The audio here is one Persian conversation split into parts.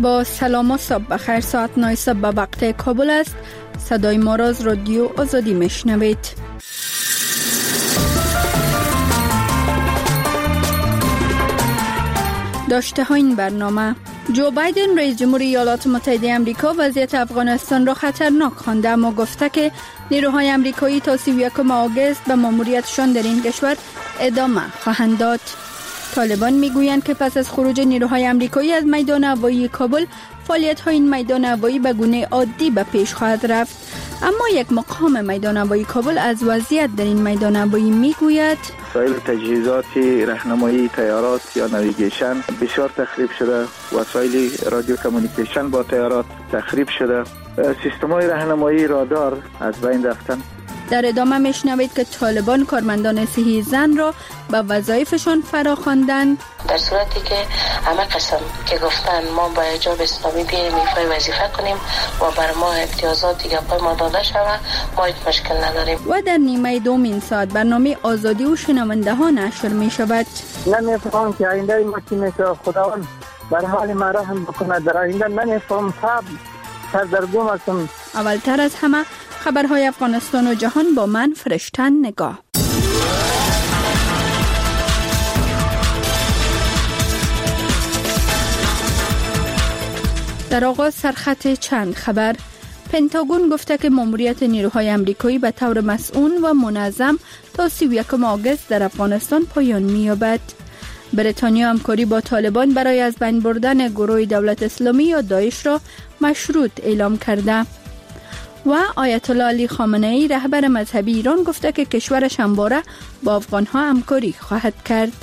با سلام و صبح بخیر. ساعت 9 صبح به وقت کابل است. صدای ما را از رادیو آزادی میشنوید. داشته ها این برنامه: جو بایدن رئیس جمهور ایالات متحده آمریکا وضعیت افغانستان را خطرناک خوانده، اما گفته که نیروهای آمریکایی تا 31 آگوست به ماموریتشان در این کشور ادامه خواهند داد. طالبان میگویند که پس از خروج نیروهای آمریکایی از میدان هوایی کابل، فعالیت‌های این میدان هوایی به گونه عادی به پیش خواهد رفت. اما یک مقام میدان هوایی کابل از وضعیت در این میدان هوایی میگوید: وسایل تجهیزات راهنمایی طیارات یا نویگیشن بسیار تخریب شده، وسایل رادیو کمیونیکیشن با طیارات تخریب شده، سیستم‌های راهنمایی رادار از بین رفتن. در ادامه میشنوید که طالبان کارمندان صحی زن را به وظایفشان فراخواندند. در صورتی که همه قسم که گفتن ما با حجاب اسلامی بیاییم ایفای وظیفه کنیم و بر ما امتیازات دیگه پای ما داده شود، ما هیچ مشکل نداریم. و در نیمه دوم این ساعت برنامه آزادی و شنونده ها نشر می شود. نمیفهم که آینده ما چی میشه. خداوند بر حال ما رحم بکنه. در آینده نمیفهم، سردرگم هستم. اولتر از همه خبرهای افغانستان و جهان با من فرشتن نگاه. در آغاز سرخط چند خبر. پنتاگون گفته که ماموریت نیروهای آمریکایی به طور مسئول و منظم تا 31 آگوست در افغانستان پایان می‌یابد. بریتانیا همکاری با طالبان برای از بین بردن گروه دولت اسلامی یا داعش را مشروط اعلام کرده. و آیت الله علی خامنه ای رهبر مذهبی ایران گفته که کشورش همواره با افغانها همکاری خواهد کرد.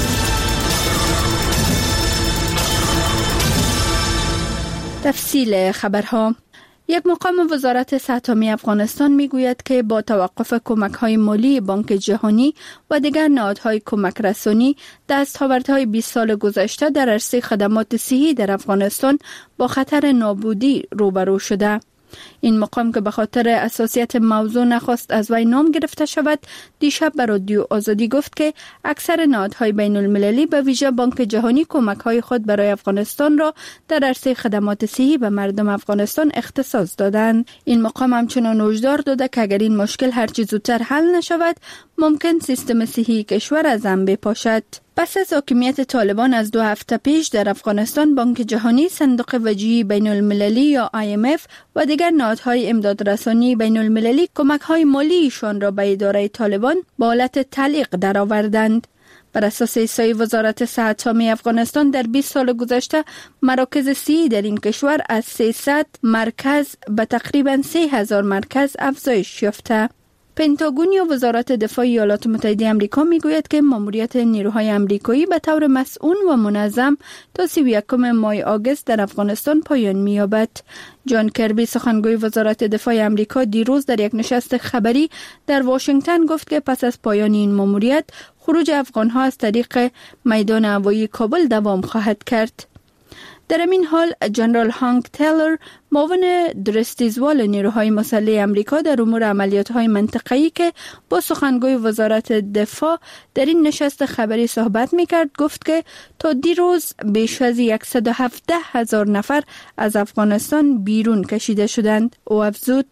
تفصیل خبرها. یک مقام وزارت صحت عامه افغانستان میگوید که با توقف کمک‌های مالی بانک جهانی و دیگر نهادهای کمک رسانی، دستاوردهای 20 سال گذشته در عرصه خدمات صحی در افغانستان با خطر نابودی روبرو شده. این مقام که به خاطر اساسیت موضوع نخواست از وی نام گرفته شود، دیشب به رادیو آزادی گفت که اکثر نهادهای بین المللی به ویژه بانک جهانی کمک‌های خود برای افغانستان را در عرصه خدمات صحی به مردم افغانستان اختصاص دادند. این مقام همچنان هشدار داده که اگر این مشکل هرچه زودتر حل نشود، ممکن سیستم صحی کشور از هم بپاشد. پس از حاکمیت طالبان از 2 هفته پیش در افغانستان، بانک جهانی، صندوق وجهی بین المللی یا IMF و دیگر نهادهای امدادرسانی بین المللی کمک‌های مالیشان را به اداره طالبان با حالت تعلیق درآوردند. بر اساس احصای وزارت صحت عامه افغانستان در 20 سال گذشته، مراکز صحی در این کشور از 300 مرکز به تقریباً 3000 مرکز افزایش یافته. پنتاگون یا وزارت دفاع ایالات متحده آمریکا میگوید که ماموریت نیروهای آمریکایی به طور مسئول و منظم تا 31 ماه آگوست در افغانستان پایان می‌یابد. جان کربی سخنگوی وزارت دفاع آمریکا دیروز در یک نشست خبری در واشنگتن گفت که پس از پایان این ماموریت، خروج افغان‌ها از طریق میدان هوایی کابل دوام خواهد کرد. در این حال جنرال هانک تیلر، معاون درستیزوال نیروهای مسلح آمریکا در امور عملیات‌های منطقه‌ای که با سخنگوی وزارت دفاع در این نشست خبری صحبت می‌کرد، گفت که تا دیروز بیش از 117,000 نفر از افغانستان بیرون کشیده شدند. او افزود: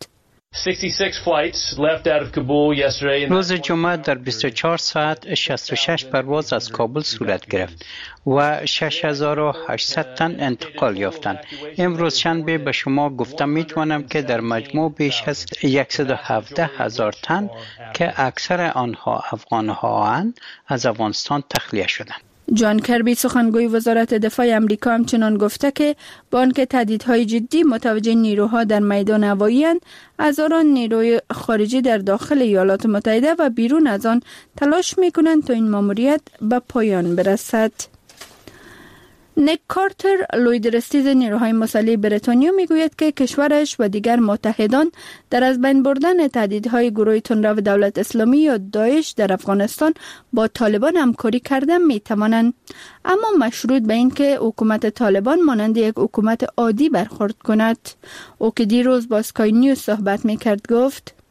روز جمعه در 24 ساعت 66 پرواز از کابل صورت گرفت و 6800 تن انتقال یافتند. امروز شنبه به شما گفتم میتوانم که در مجموع بیش از 117,000 تن که اکثر آنها افغان‌ها از افغانستان تخلیه شدند. جان کربی سخنگوی وزارت دفاع آمریکا همچنان گفته که با آنکه تهدیدهای جدی متوجه نیروها در میدان هوایی اند، هزاران نیروی خارجی در داخل ایالات متحده و بیرون از آن تلاش میکنند تا این ماموریت به پایان برسد. نیک کارتر، لوی درستیز نیروهای مسلح بریتانیا، میگوید که کشورش و دیگر متحدان در از بین بردن تهدیدهای گروه تندرو دولت اسلامی یا داعش در افغانستان با طالبان همکاری کردن میتوانند، اما مشروط به این که حکومت طالبان مانند یک حکومت عادی برخورد کند. او که دیروز با اسکای نیوز صحبت میکرد گفت: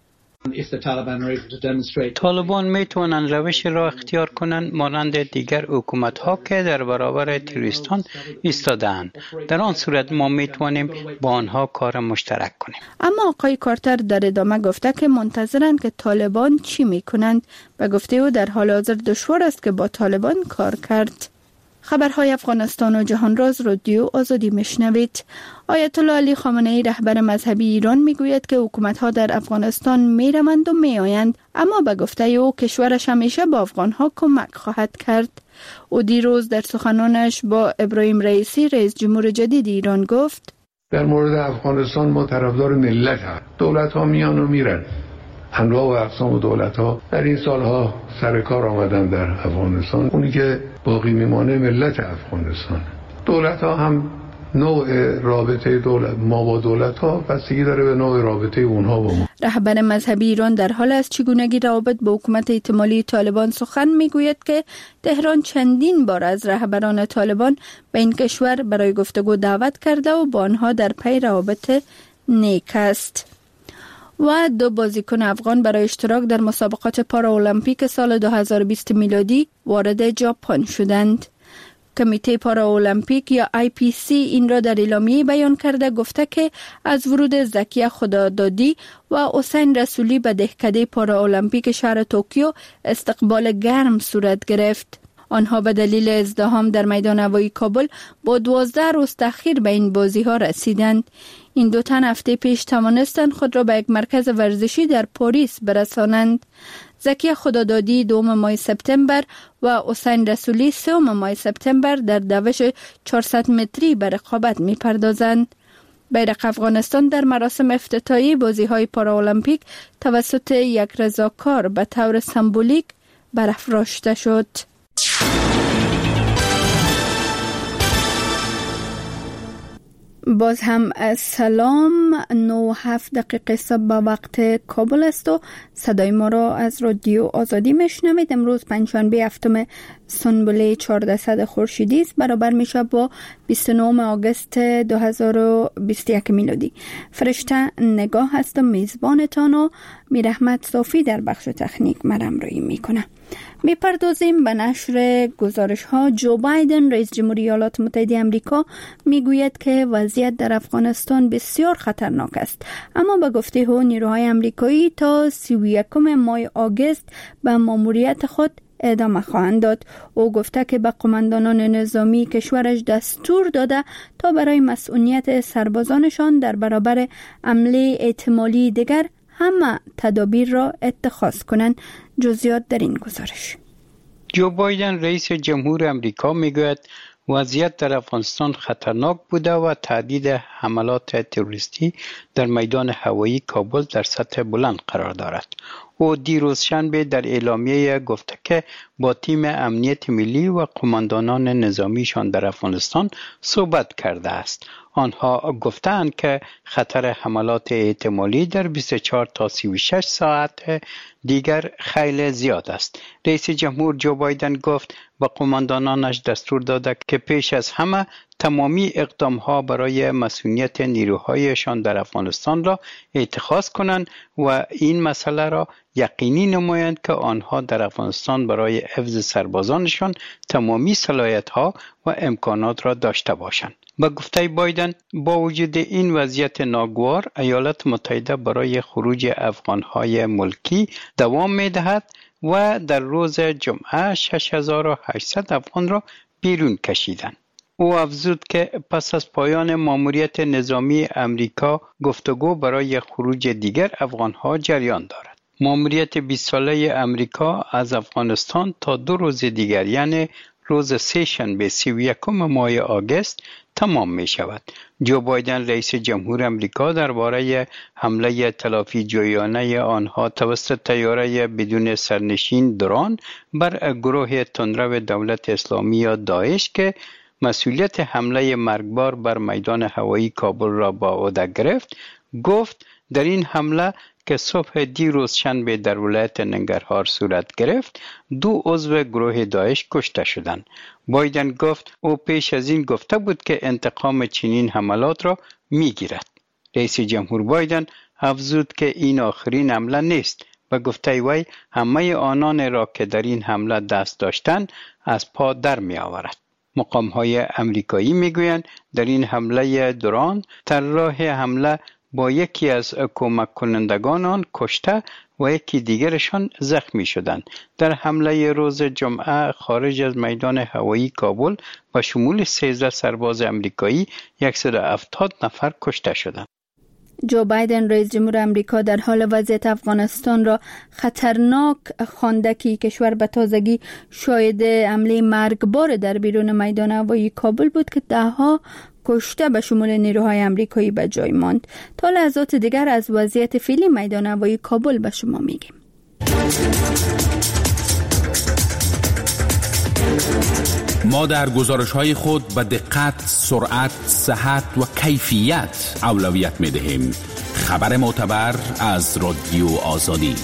طالبان میتونن روش را اختیار کنند مانند دیگر حکومت ها که در برابر تروریستان ایستاده‌اند. در آن صورت ما میتونیم با آنها کار مشترک کنیم. اما آقای کارتر در ادامه گفته که منتظرند که طالبان چی میکنند و گفته او در حال حاضر دشوار است که با طالبان کار کرد. خبرهای افغانستان و جهان راز رادیو آزادی میشنوید. آیت الله علی خامنه ای رهبر مذهبی ایران میگوید که حکومت‌ها در افغانستان میروند و میآیند، اما به گفته او کشورش همیشه با افغان‌ها کمک خواهد کرد. او دیروز در سخنانش با ابراهیم رئیسی رئیس جمهور جدید ایران گفت: در مورد افغانستان ما طرفدار ملت هستیم. دولت‌ها میان و میرن. انواع و اقسام دولت‌ها در این سالها سر کار آمدن در افغانستان. اونی که باقی میمانه ملت افغانستان. دولت‌ها هم نوع رابطه دولت ما با دولت‌ها بستگی داره به نوع رابطه اونها با ما. رهبر مذهبی ایران در حال از چگونگی روابط با حکومت احتمالی طالبان سخن میگوید که تهران چندین بار از رهبران طالبان به این کشور برای گفتگو دعوت کرده و با آنها در پی روابط نیک است. و 2 بازیکن افغان برای اشتراک در مسابقات پارالمپیک سال 2020 میلادی وارد ژاپن شدند. کمیته پارالمپیک یا IPC این را در اعلامیه بیان کرده گفته که از ورود زکیه خدادادی و حسین رسولی به دهکده پارالمپیک شهر توکیو استقبال گرم صورت گرفت. آنها به دلیل ازدحام در میدان هوایی کابل با 12 روز تأخیر به این بازی ها رسیدند. این 2 تن هفته پیش توانستند خود را به یک مرکز ورزشی در پاریس برسانند. زکیه خدادادی 2 ماه سپتامبر و حسین رسولی 3 ماه سپتامبر در دوش 400 متری به رقابت می پردازند. بیرق افغانستان در مراسم افتتاحیه بازی‌های پارالمپیک توسط یک رضاکار به طور سمبولیک برافراشته شد. باز هم سلام. 9:07 صبح به وقت کابل است و صدای ما را از رادیو آزادی میشنوید. امروز پنجشنبه 7 سنبله 1400 خورشیدی است، برابر میشه با 29 آگوست 2021 میلادی. فرشته نگاه هستم، میزبانتان و میرحمت صافی در بخش تکنیک مرمرایی میکنه. میپردازیم به نشر گزارش ها. جو بایدن رئیس جمهوری ایالات متحده آمریکا میگوید که وضعیت در افغانستان بسیار خطرناک است، اما به گفته او نیروهای آمریکایی تا 31 ماه آگوست به ماموریت خود ادامه خواهند داد. او گفته که به قماندانان نظامی کشورش دستور داده تا برای مسئولیت سربازانشان در برابر حمله احتمالی دیگر همه تدابیر را اتخاذ کنند. جزئیات در این گزارش. جو بایدن رئیس جمهور آمریکا میگوید وضعیت در افغانستان خطرناک بوده و تهدید حملات تروریستی در میدان هوایی کابل در سطح بلند قرار دارد. او دیروز شنبه در اعلامیه گفته که با تیم امنیت ملی و قماندانان نظامیشان در افغانستان صحبت کرده است. آنها گفتند که خطر حملات احتمالی در 24 تا 36 ساعت دیگر خیلی زیاد است. رئیس جمهور جو بایدن گفت به قماندانانش دستور داده که پیش از همه تمامی اقدامها برای مسئولیت نیروهایشان در افغانستان را اتخاذ کنند و این مسئله را یقینی نمایند که آنها در افغانستان برای حفظ سربازانشان تمامی صلاحیت‌ها و امکانات را داشته باشند. با گفته بایدن با وجود این وضعیت ناگوار، ایالات متحده برای خروج افغانهای ملکی دوام می‌دهد و در روز جمعه 6800 افغان را بیرون کشیدند. او افزود که پس از پایان ماموریت نظامی امریکا گفتگو برای خروج دیگر افغانها جریان دارد. ماموریت 20 ساله امریکا از افغانستان تا 2 روز دیگر یعنی روز سه‌شنبه 31 ماه آگوست تمام می شود. جو بایدن رئیس جمهور امریکا درباره حمله تلافی جویانه آنها توسط طیاره بدون سرنشین درون بر گروه تندرو دولت اسلامی یا داعش که مسئولیت حمله مرگبار بر میدان هوایی کابل را با عهده گرفت، گفت در این حمله که صبح دیروز شنبه در ولایت ننگرهار صورت گرفت، 2 عضو گروه داعش کشته شدند. بایدن گفت او پیش از این گفته بود که انتقام چنین حملات را میگیرد. رئیس جمهور بایدن افزود که این آخرین حمله نیست و گفته وی همه آنان را که در این حمله دست داشتند از پا در می آورد. مقام‌های امریکایی میگویند در این حمله درون طراح حمله با یکی از کمک کنندگان آن کشته و یکی دیگرشان زخمی شدند. در حمله روز جمعه خارج از میدان هوایی کابل و شمول 13 سرباز امریکایی 170 نفر کشته شدند. جو بایدن رئیس جمهور امریکا در حال وضعیت افغانستان را خطرناک خوانده که کشور به تازگی شاهد حمله مرگبار در بیرون میدان هوایی کابل بود که دهها کشته به شمول نیروهای امریکایی به جای ماند. تا لحظات دیگر از وضعیت فعلی میدان هوایی کابل به شما میگیم. ما در گزارش‌های خود به دقت، سرعت، صحت و کیفیت اولویت می‌دهیم. خبر معتبر از رادیو آزادی.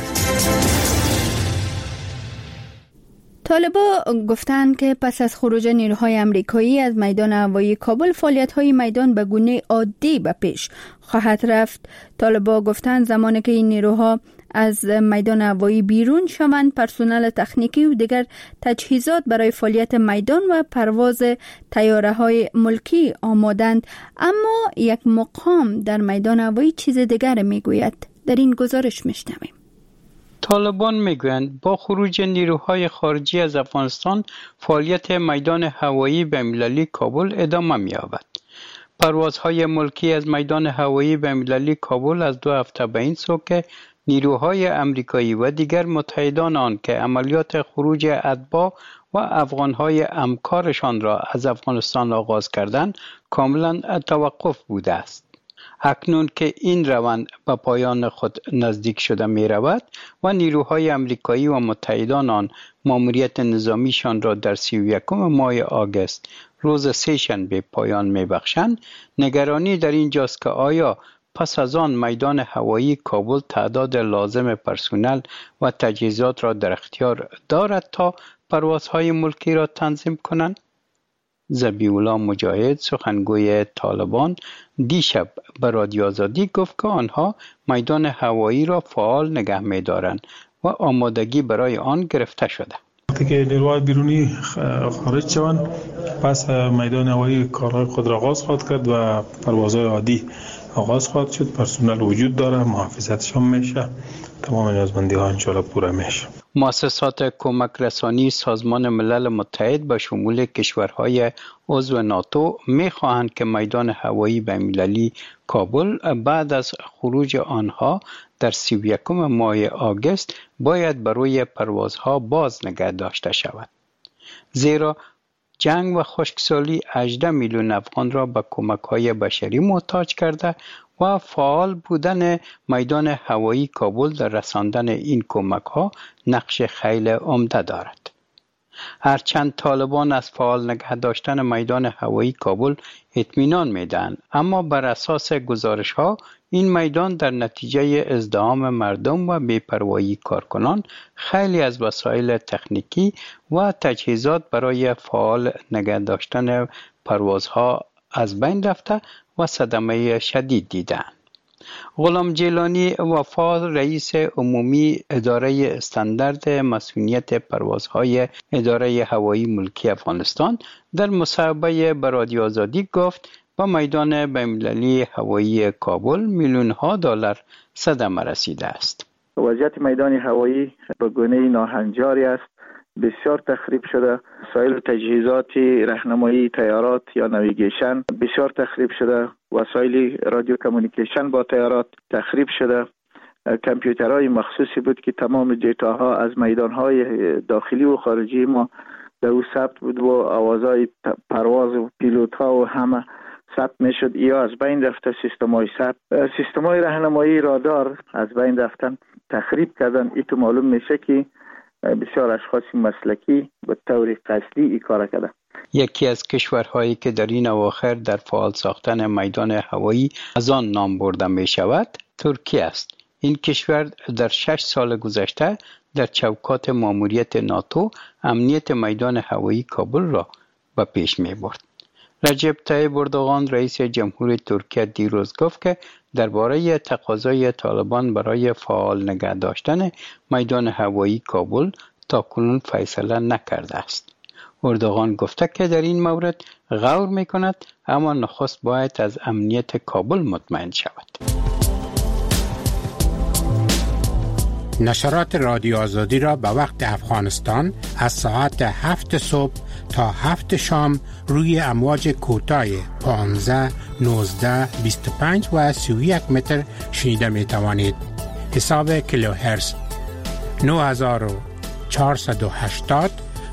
طالبا گفتند که پس از خروج نیروهای امریکایی از میدان هوایی کابل فعالیت‌های میدان به گونه عادی به پیش خواهد رفت. طالبا گفتند زمانی که این نیروها از میدان هوایی بیرون شوند، پرسنل تکنیکی و دیگر تجهیزات برای فعالیت میدان و پرواز طیاره‌های ملکی آمادند. اما یک مقام در میدان هوایی چیز دیگر میگوید. در این گزارش میشنویم. طالبان میگویند با خروج نیروهای خارجی از افغانستان فعالیت میدان هوایی بین‌المللی کابل ادامه می‌یابد. پروازهای ملکی از میدان هوایی بین‌المللی کابل از 2 هفته به این سو که نیروهای امریکایی و دیگر متحدان آن که عملیات خروج اتباع و افغانهای همکارشان را از افغانستان آغاز کردند کاملا توقف بوده است. اکنون که این روند به پایان خود نزدیک شده می رود و نیروهای امریکایی و متحدان آن ماموریت نظامیشان را در 31 ماه آگوست روز سه‌شنبه پایان می بخشند، نگرانی در اینجاست که آیا پس از آن میدان هوایی کابل تعداد لازم پرسنل و تجهیزات را در اختیار دارد تا پروازهای ملکی را تنظیم کنند؟ ذبیح‌الله مجاهد سخنگوی طالبان دیشب به رادیو آزادی گفت که آنها میدان هوایی را فعال نگه می‌دارند و آمادگی برای آن گرفته شده. وقتی که نیروهای بیرونی خارج شوند پس میدان هوایی کارهای خود را آغاز خواهد کرد و پروازهای عادی آغاز خواهد شد. پرسنل وجود داره، محافظتشان میشه، تمام نیازمندی‌ها انشاءالله پوره میشه. مؤسسات کمک رسانی سازمان ملل متحد به شمول کشورهای عضو ناتو می‌خواهند که میدان هوایی بین‌المللی کابل بعد از خروج آنها در 31 ماه آگوست باید برای پروازها باز نگه داشته شود. زیرا جنگ و خشکسالی 18 میلیون افغان را به کمک‌های بشری محتاج کرده و فعال بودن میدان هوایی کابل در رساندن این کمک‌ها نقش خیلی عمده دارد. هرچند طالبان از فعال نگه داشتن میدان هوایی کابل اطمینان میدهند، اما بر اساس گزارش‌ها این میدان در نتیجه ازدحام مردم و بی‌پروایی کارکنان خیلی از وسایل تکنیکی و تجهیزات برای فعال نگه داشتن پروازها از بین رفته و صدمه شدید دیدند. غلام جیلانی وفا رئیس عمومی اداره استاندارد مسئولیت پروازهای اداره هوایی ملکی افغانستان در مصاحبه با رادیو آزادی گفت با میدان بین‌المللی هوایی کابل میلیون‌ها دلار صدمه رسیده است. وضعیت میدان هوایی به گونه ناهنجاری است، بسیار تخریب شده. وسایل تجهیزات راهنمایی طیارات یا نویگیشن بسیار تخریب شده. وسایل رادیو کمیونیکیشن با طیارات تخریب شده. کامپیوترهای مخصوصی بود که تمام دیتاها از میدانهای داخلی و خارجی ما در او ثبت بود و آوازهای پرواز و پیلوت‌ها و همه ثبت میشد. یا از بین رفته سیستم‌های ثبت، سیستم‌های راهنمایی رادار از بین رفتن، تخریب کردن. این تو معلوم میشه که بسیار اشخاص مسلکی به طور قصدی این کار کردن. یکی از کشورهایی که در این اواخر در فعال ساختن میدان هوایی از آن نام برده می شود ترکیه است. این کشور در 6 سال گذشته در چوکات ماموریت ناتو امنیت میدان هوایی کابل را به پیش می برد. رجب طیب اردوغان رئیس جمهور ترکیه دیروز گفت که درباره تقاضای طالبان برای فعال نگه داشتن میدان هوایی کابل تاکنون فیصله نکرده است. اردوغان گفته که در این مورد غور میکند، اما نخست باید از امنیت کابل مطمئن شود. نشرات رادیو آزادی را به وقت افغانستان از ساعت 7 صبح تا 7 شام روی امواج کوتاه 15, 19, 25 و 31 متر شنیده می توانید. حساب کیلوهرتز 9480,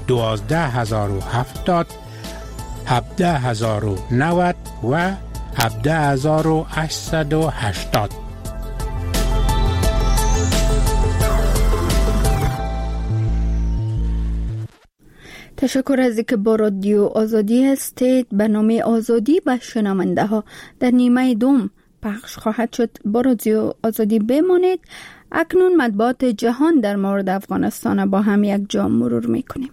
12070, 17090 و 17880. تشکر از اینکه با رادیو آزادی هستید. برنامه آزادی به شنونده ها در نیمه دوم پخش خواهد شد. با رادیو آزادی بمانید. اکنون مطبوعات جهان در مورد افغانستان با هم یک جا مرور میکنیم.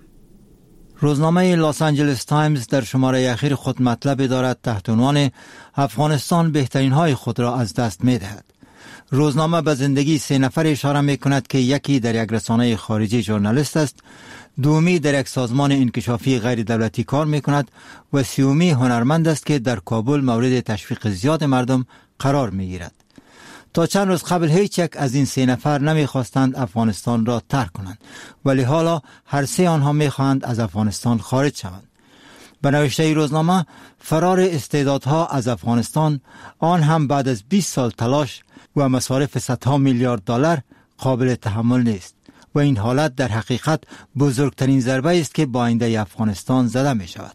روزنامه لاس آنجلس تایمز در شماره اخیر خود مطلب دارد تحت عنوان افغانستان بهترین های خود را از دست می دهد. روزنامه به زندگی 3 نفر اشاره می کند که یکی در یک رسانه خارجی ژورنالیست است، دومی در یک سازمان انکشافی غیر دولتی کار می کند و سومی هنرمند است که در کابل مورد تشویق زیاد مردم قرار می گیرد. تا چند روز قبل هیچ یک از این 3 نفر نمی خواستند افغانستان را ترک کنند، ولی حالا هر 3 آنها می خواهند از افغانستان خارج شوند. به نوشته روزنامه، فرار استعدادها از افغانستان، آن هم بعد از 20 سال تلاش و مصارف صدها میلیارد دلار، قابل تحمل نیست و این حالت در حقیقت بزرگترین ضربه است که با آینده افغانستان زده می شود.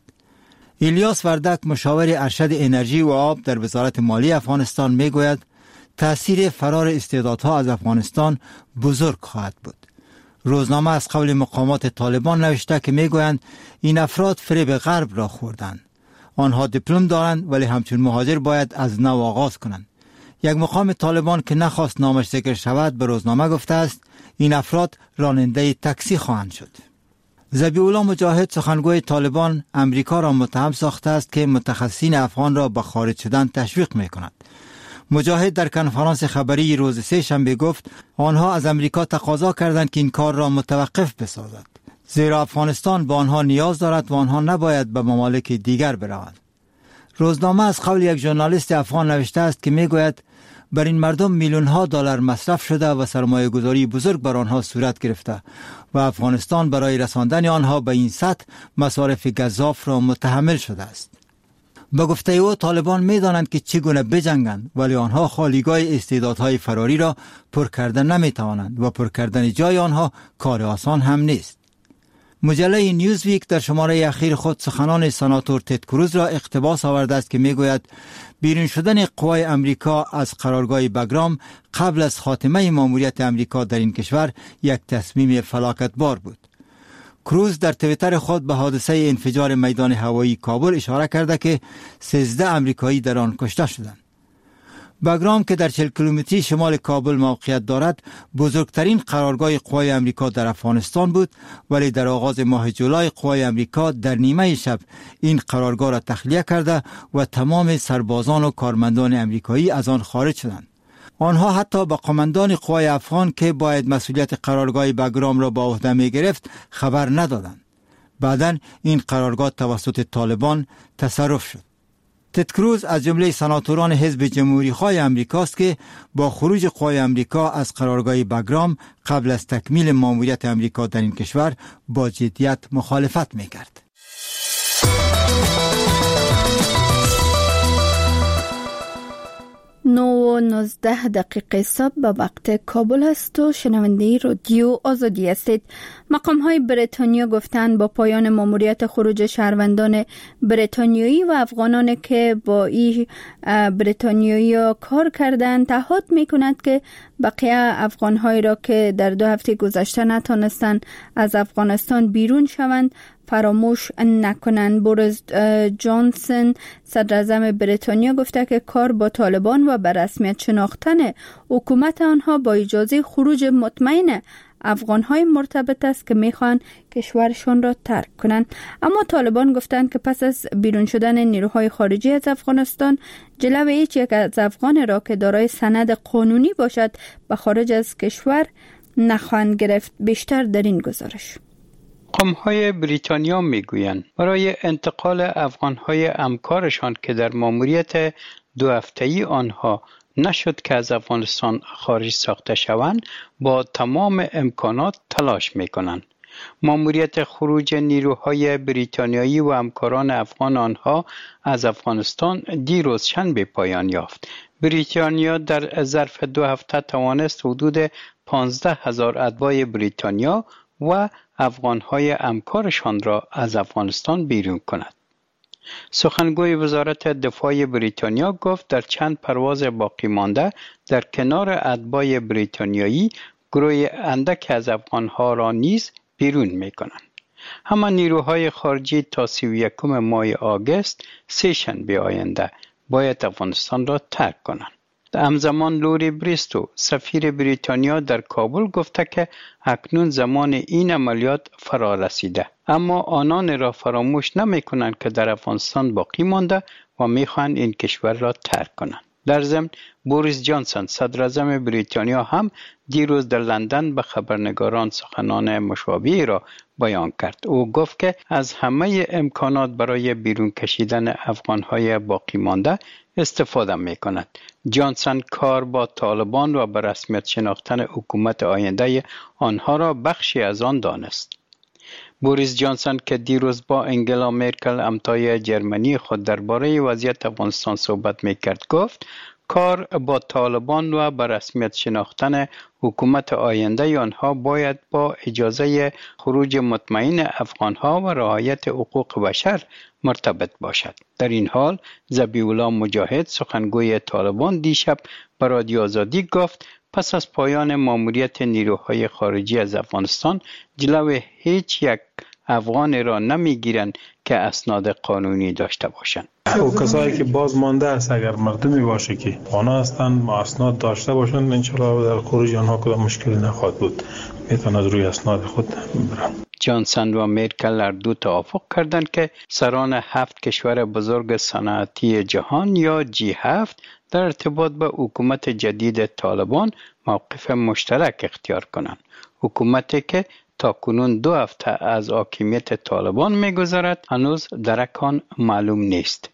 الیاس وردک، مشاور ارشد انرژی و آب در وزارت مالی افغانستان، می گوید تأثیر فرار استعدادها از افغانستان بزرگ خواهد بود. روزنامه از قول مقامات طالبان نوشته که می گویند این افراد فریب غرب را خوردند. آنها دیپلم دارند ولی همچون مهاجر باید از نو آغاز کنند. یک مقام طالبان که نخواست نامش ذکر شود به روزنامه گفته است این افراد راننده تاکسی خواهند شد. ذبیح‌الله مجاهد، سخنگوی طالبان، امریکا را متهم ساخته است که متخصصین افغان را به خارج شدن تشویق می کند. مجاهد در کنفرانس خبری روز 3 شنبه گفت آنها از امریکا تقاضا کردند که این کار را متوقف بسازد، زیرا افغانستان به آنها نیاز دارد و آنها نباید به ممالک دیگر بروند. روزنامه از قول یک ژورنالیست افغان نوشته است که میگوید بر این مردم میلیون‌ها دلار مصرف شده و سرمایه گذاری بزرگ بر آنها صورت گرفته و افغانستان برای رساندن آنها به این سطح مصارف گزاف را متحمل شده است. به گفته او طالبان می‌دانند که چگونه بجنگند، ولی آنها خالیگاه استعدادهای فراری را پر کردن نمی‌توانند و پر کردن جای آنها کار آسان هم نیست. مجله نیوزویک در شماره اخیر خود سخنان سناتور تد کروز را اقتباس آورده است که میگوید بیرون شدن قوای امریکا از قرارگاه بگرام قبل از خاتمه ماموریت امریکا در این کشور یک تصمیم فلاکتبار بود. کروز در توییتر خود به حادثه انفجار میدان هوایی کابل اشاره کرده که 13 امریکایی در آن کشته شدند. بگرام که در 40 کیلومتری شمال کابل موقعیت دارد، بزرگترین قرارگاه قوای امریکا در افغانستان بود، ولی در آغاز ماه جولای قوای امریکا در نیمه شب این قرارگاه را تخلیه کرده و تمام سربازان و کارمندان امریکایی از آن خارج شدند. آنها حتی به قماندان قوای افغان که باید مسئولیت قرارگاه بگرام را به عهده می گرفت خبر ندادند. بعداً این قرارگاه توسط طالبان تصرف شد. تد کروز از جمله سناتوران حزب جمهوری خواه امریکاست که با خروج قوای امریکا از قرارگاه بگرام قبل از تکمیل ماموریت امریکا در این کشور با جدیت مخالفت می‌کرد. 9:19 صبح به وقت کابل است و شنونده رادیو آزادی هستید. مقام‌های بریتانیا گفتند با پایان ماموریت خروج شهروندان بریتانیایی و افغانان که با این بریتانیایی کار کردند تعهد می‌کند که بقیه افغان‌هایی را که در 2 هفته گذشته نتوانستند از افغانستان بیرون شوند فراموش نکنند. بوریس جانسون صدر اعظم بریتانیا گفته که کار با طالبان و به رسمیت شناختن حکومت آنها با اجازه خروج مطمئن افغان‌های مرتبط است که می‌خواهند کشورشان را ترک کنند. اما طالبان گفتند که پس از بیرون شدن نیروهای خارجی از افغانستان جلوی هیچ یک از افغان را که دارای سند قانونی باشد به خارج از کشور نخواهند گرفت. بیشتر در این گزارش. قوم‌های بریتانیا میگویند برای انتقال افغان‌های همکارشان که در ماموریت 2 هفته‌ای آنها نشد که از افغانستان خارج ساخته شوند با تمام امکانات تلاش میکنند. ماموریت خروج نیروهای بریتانیایی و همکاران افغان آنها از افغانستان دیروز شنبه پایان یافت. بریتانیا در ظرف 2 هفته توانست حدود 15,000 اتباع بریتانیا و افغان‌های همکارشان را از افغانستان بیرون کند. سخنگوی وزارت دفاع بریتانیا گفت در چند پرواز باقی مانده در کنار اتباع بریتانیایی گروه اندک از افغان‌ها را نیز بیرون می‌کنند. همه نیروهای خارجی تا 31 ماه آگوست سه شنبه آینده باید افغانستان را ترک کنند. همزمان لوری بریستو سفیر بریتانیا در کابل گفته که اکنون زمان این عملیات فرا رسیده، اما آنان را فراموش نمی کنند که در افغانستان باقی مانده و می خواهند این کشور را ترک کنند. در ضمن بوریس جانسون صدر اعظم بریتانیا هم دیروز در لندن به خبرنگاران سخنان مشابهی را بیان کرد. او گفت که از همه امکانات برای بیرون کشیدن افغان‌های باقی مانده استفاده می کند. جانسون کار با طالبان و به رسمیت شناختن حکومت آینده آنها را بخشی از آن دانست. بوریس جانسون که دیروز با انگلا مرکل همتای جرمنی خود درباره وضعیت افغانستان صحبت میکرد گفت کار با طالبان و به رسمیت شناختن حکومت آینده آنها باید با اجازه خروج مطمئن افغانها و رعایت حقوق بشر مرتبط باشد. در این حال ذبیح الله مجاهد سخنگوی طالبان دیشب به رادیو آزادی گفت پس از پایان ماموریت نیروهای خارجی از افغانستان جلوی هیچ یک افغان را نمیگیرند که اسناد قانونی داشته باشند. او کسایی که باز مانده است اگر مردمی باشه که آنها هستند ما اسناد داشته باشند انشالله در خروج آنها کدام مشکلی نخواهد بود، میتونند روی اسناد خود برن. جانسون و مرکل هر دو توافق کردند که سران 7 کشور بزرگ صنعتی جهان یا G7 در ارتباط به حکومت جدید طالبان موقف مشترک اختیار کنند. حکومتی که تاکنون 2 هفته از حاکمیت طالبان می‌گذرد هنوز درک آن معلوم نیست.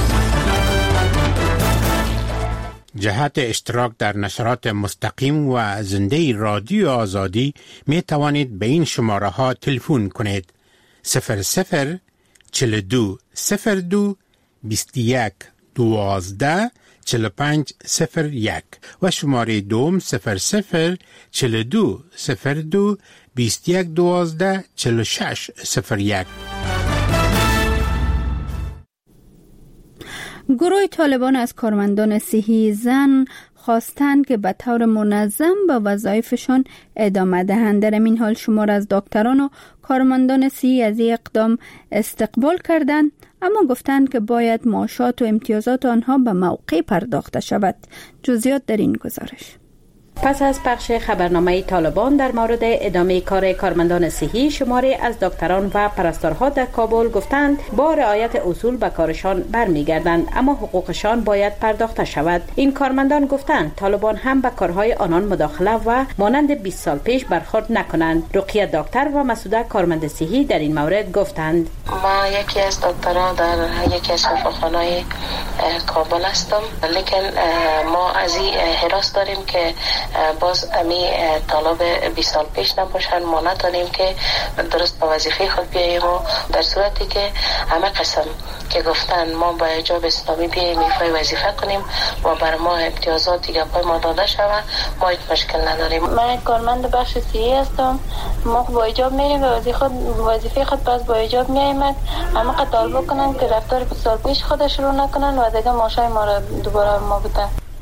جهت اشتراک در نشرات مستقیم و زنده رادیو آزادی می توانید به این شماره ها تلفن کنید 00 42 02 21 12 45 01 و شماره دوم 00 42 02 21 12 46 01. گروه طالبان از کارمندان صحی زن خواستند که به طور منظم به وظایفشان ادامه دهند. در این حال شمار از دکتران و کارمندان صحی از این اقدام استقبال کردند، اما گفتند که باید معاشات و امتیازات آنها به موقع پرداخته شود. جزئیات در این گزارش. پس از پخش خبرنامه طالبان در مورد ادامه کار کارمندان صحی، شماری از دکتران و پرستارها در کابل گفتند با رعایت اصول به کارشان برمیگردند، اما حقوقشان باید پرداخته شود. این کارمندان گفتند طالبان هم به کارهای آنان مداخله و مانند 20 سال پیش برخورد نکنند. رقیه دکتر و مسعوده کارمند صحی در این مورد گفتند ما یکی از دکترها در یکی از شفاخانه‌های کابل هستم، لیکن ما از این حراس داریم که باز امی طالب 20 سال پیش نباشن، ما نداریم که درست به وظیفه خود بیاییم و در صورتی که همه قسم که گفتن ما با حجاب اسلامی بیاییم ایفای وظیفه کنیم و بر ما امتیازات دیگه پای ما داده شود، ما هیچ مشکل نداریم. من کارمند بخش صحی هستم، ما با حجاب میریم و وظیفه خود پس با حجاب میاییم، همه قطار بکنن که رفتار 20 سال پیش خودش رو نکنن و دیگه ماشای ما رو دوباره ما بده.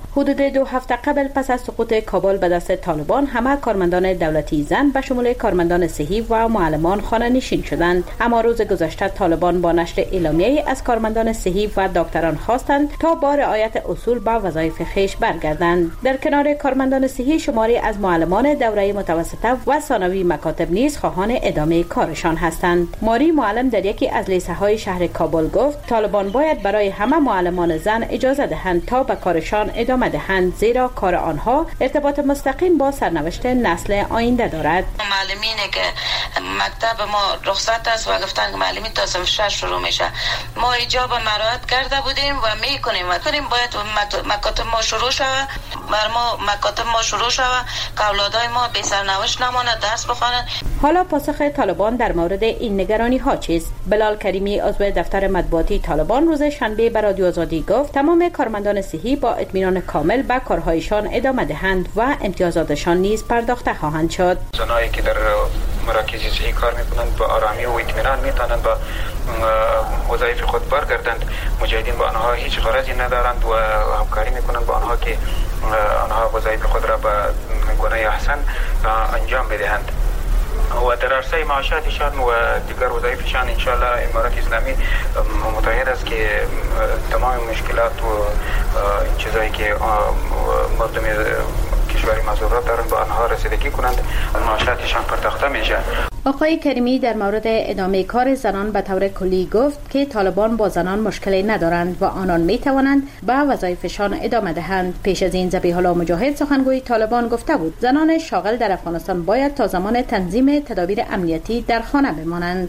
حدود 2 هفته قبل پس از سقوط کابل به دست طالبان همه کارمندان دولتی زن به شمول کارمندان صحی و معلمان خانه نشین شدند. اما روز گذشته طالبان با نشر اعلامیه‌ای از کارمندان صحی و دکتران خواستند تا با رعایت اصول به وظایف خویش برگردند. در کنار کارمندان صحی شماری از معلمان دوره متوسطه و ثانوی مکاتب نیز خواهان ادامه کارشان هستند. ماری معلم در یکی از لیسه‌های شهر کابل گفت طالبان باید برای همه معلمان زن اجازه دهند تا به کارشان ادامه دهند، زیرا کار آنها ارتباط مستقیم با سرنوشت نسل آینده دارد. معلمینی که مکتب ما رخصت است و گفتن که معلمی تا صنف 6 شروع میشه، ما ایجاب مراعات کرده بودیم و میکنیم باید مکاتب ما شروع شود، بر ما مکاتب ما شروع شود که اولادای ما بی سرنوشت نمانه، درس بخوانند. حالا پاسخ طالبان در مورد این نگرانی ها چیست؟ بلال کریمی عضو دفتر مطبوعاتی طالبان روز شنبه به رادیو آزادی گفت تمام کارمندان صحی با اطمینان کامل به کارهایشان ادامه دهند و امتیازاتشان نیز پرداخته خواهند شد. زنایی که در مراکز صحی کار میکنند با آرامی و اطمینان میتونند با وظایف خود برگردند. مجاهدین با آنها هیچ غرضی ندارند و همکاری میکنند با آنها که آنها وظایف خود را به گونه احسن انجام بدهند و در عرصه معاشاتشان و دیگر وظایفشان انشاءالله امارات اسلامی متعهد است که تمام مشکلات و چیزایی که مردم کشوری مضرورات دارند با آنها رسیدگی کنند، معاشاتشان پرداخته میشه. آقای کریمی در مورد ادامه کار زنان به طور کلی گفت که طالبان با زنان مشکلی ندارند و آنان می توانند به وظایفشان ادامه دهند. پیش از این ذبیح الله مجاهد سخنگوی طالبان گفته بود زنان شاغل در افغانستان باید تا زمان تنظیم تدابیر امنیتی در خانه بمانند.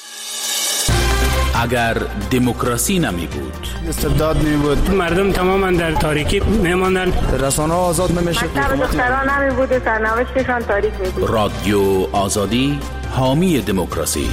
اگر دموکراسی نمی بود، استبداد می بود، مردم تماما در تاریکی می ماندند، رسانه آزاد نمی شد، دختران نمی بود و سرنوشتشان تاریک می بود. رادیو آزادی حامی دموکراسی.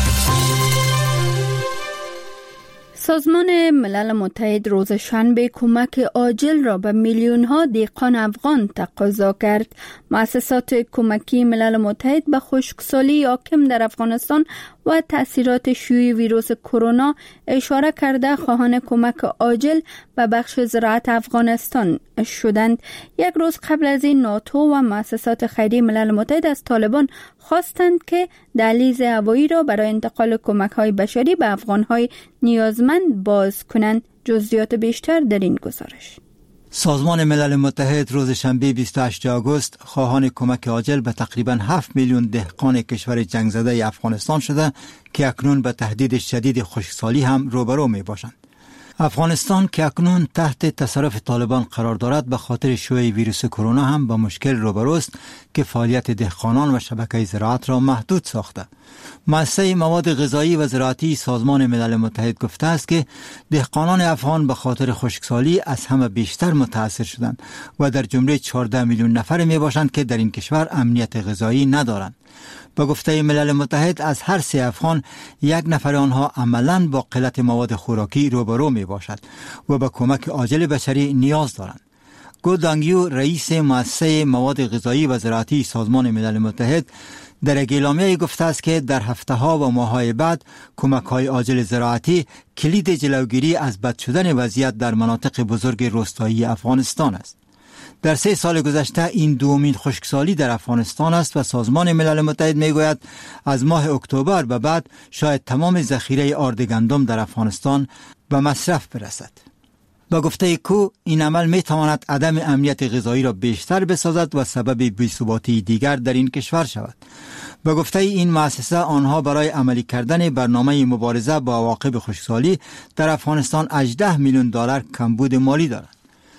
سازمان ملل متحد روز شنبه کمک عاجل را به میلیون‌ها دهقان افغان تقاضا کرد. مؤسسات کمکی ملل متحد به خشکسالی حاکم در افغانستان و تأثیرات شیوع ویروس کرونا اشاره کرده خواهان کمک عاجل به بخش زراعت افغانستان شدند. یک روز قبل از این ناتو و مؤسسات خیریه ملل متحد از طالبان خواستند که دهلیز هوایی را برای انتقال کمک‌های بشری به افغان‌های نیازمند باز کنند. جزئیات بیشتر در این گزارش. سازمان ملل متحد روز شنبه 28 آگوست خواهان کمک عاجل به تقریباً 7 میلیون دهقان کشور جنگ زده افغانستان شده که اکنون به تهدید شدید خشکسالی هم روبرو می باشند. افغانستان که اکنون تحت تصرف طالبان قرار دارد به خاطر شیوع ویروس کرونا هم با مشکل روبروست که فعالیت دهقانان و شبکه زراعت را محدود ساخته. مؤسسه مواد غذایی و زراعتی سازمان ملل متحد گفته است که دهقانان افغان به خاطر خشکسالی از همه بیشتر متاثر شدند و در جمله 14 میلیون نفر می باشند که در این کشور امنیت غذایی ندارند. با گفته ملل متحد از هر 3 افغان 1 نفر آنها عملاً با قلت مواد خوراکی روبرو می باشد و به کمک عاجل بشری نیاز دارند. گو دانگیو رئیس مؤسسه مواد غذایی و زراعتی سازمان ملل متحد در اعلامیه گفته است که در هفته‌ها و ماه‌های بعد کمک‌های عاجل زراعتی کلید جلوگیری از بد شدن وضعیت در مناطق بزرگ روستایی افغانستان است. در 3 سال گذشته این دومین خشکسالی در افغانستان است و سازمان ملل متحد میگوید از ماه اکتبر به بعد شاید تمام ذخیره آرد گندم در افغانستان به مصرف برسد. با گفته کو این عمل می تواند عدم امنیت غذایی را بیشتر بسازد و سبب بی‌ثباتی دیگر در این کشور شود. با گفته این مؤسسه آنها برای عملی کردن برنامه مبارزه با عواقب خشکسالی در افغانستان 18 میلیون دلار کمبود مالی دارد.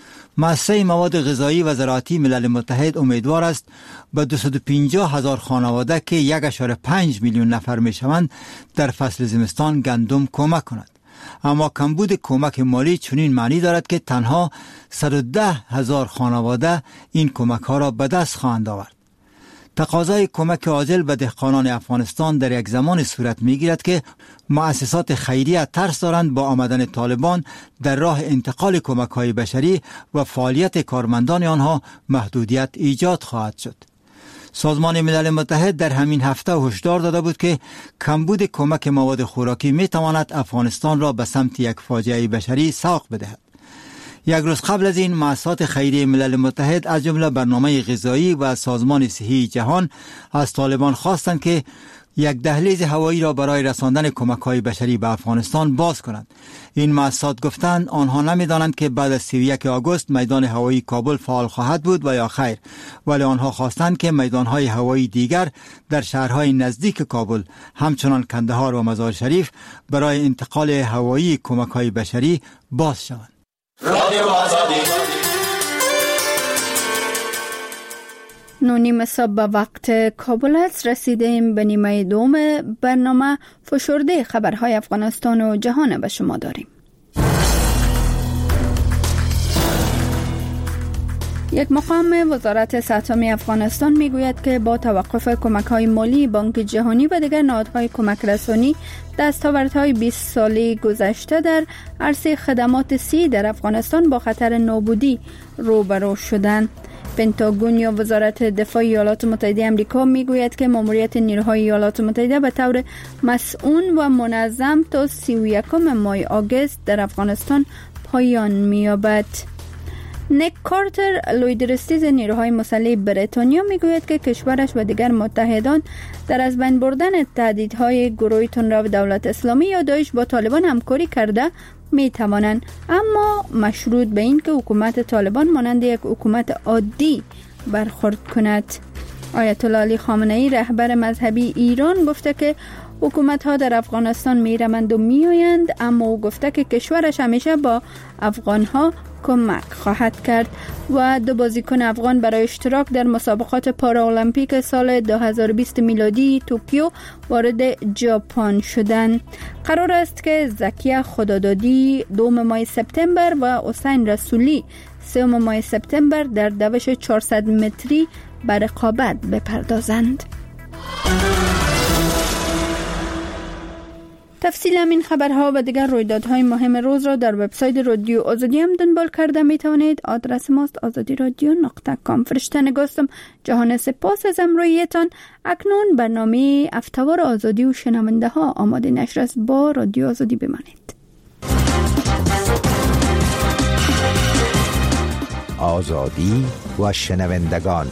مؤسسه مواد غذایی و زراعتی ملل متحد امیدوار است به 250,000 خانواده که 1.5 میلیون نفر می شوند در فصل زمستان گندم کمک کند. اما کمبود کمک مالی چنین معنی دارد که تنها 110,000 خانواده این کمک ها را به دست خواهند آورد. تقاضای کمک عاجل به دهقانان افغانستان در یک زمان صورت میگیرد که مؤسسات خیریه ترس دارند با آمدن طالبان در راه انتقال کمک های بشری و فعالیت کارمندان آنها محدودیت ایجاد خواهد شد. سازمان ملل متحد در همین هفته هشدار داده بود که کمبود کمک مواد خوراکی می تواند افغانستان را به سمت یک فاجعه بشری سوق بدهد. یک روز قبل از این مؤسسات خیریه ملل متحد از جمله برنامه غذایی و سازمان صحی جهان از طالبان خواستند که یک دهلیز هوایی را برای رساندن کمک‌های بشری به افغانستان باز کنند. این مؤسسات گفتند آنها نمی‌دانند که بعد از 31 آگوست میدان هوایی کابل فعال خواهد بود و یا خیر، ولی آنها خواستند که میدان‌های هوایی دیگر در شهرهای نزدیک کابل همچنان کندهار و مزار شریف برای انتقال هوایی کمک‌های بشری باز شوند. رادیو آزادی 9:30 صبح به وقت کابل است. رسیدیم به نیمه دوم برنامه. فشرده خبرهای افغانستان و جهان به شما داریم. یک مقام وزارت سهامی افغانستان میگوید که با توقف کمک‌های مالی بانک جهانی و دیگر نهادهای کمک رسانی، دستاوردهای 20 ساله گذشته در عرصه خدمات صحی در افغانستان با خطر نابودی روبرو شدند. پنتاگون یا وزارت دفاع ایالات متحده آمریکا میگوید که ماموریت نیروهای ایالات متحده به طور مسئول و منظم تا 31 ماه آگوست در افغانستان پایان می‌یابد. نیک کارتر، لویدرستیز نیروهای مسلح بریتانیا میگوید که کشورش و دیگر متحدان در از بین بردن تهدیدهای گروه تندرو دولت اسلامی یا داعش با طالبان همکاری کرده می توانند، اما مشروط به این که حکومت طالبان مانند یک حکومت عادی برخورد کند. آیت الله علی خامنه‌ای رهبر مذهبی ایران گفته که حکومت ها در افغانستان می روند و می آیند، اما او گفته که کشورش همیشه با افغان ها کمک خواهد کرد. و 2 بازیکن افغان برای اشتراک در مسابقات پارالمپیک سال 2020 میلادی توکیو وارد ژاپن شدند. قرار است که زکیه خدادادی 2 ماه سپتامبر و حسین رسولی 3 ماه سپتامبر در دوش 400 متری به رقابت بپردازند. تفصیل همین خبرها و دیگر رویدادهای مهم روز را در وبسایت رادیو آزادی هم دنبال کرده می توانید. آدرس ماست azadiradyo.com. فرشته نگاستم. جهان سپاس از همراهیتان. اکنون برنامه افتوار آزادی و شنونده ها آماده نشر است. با رادیو آزادی بمانید. آزادی و شنوندگان.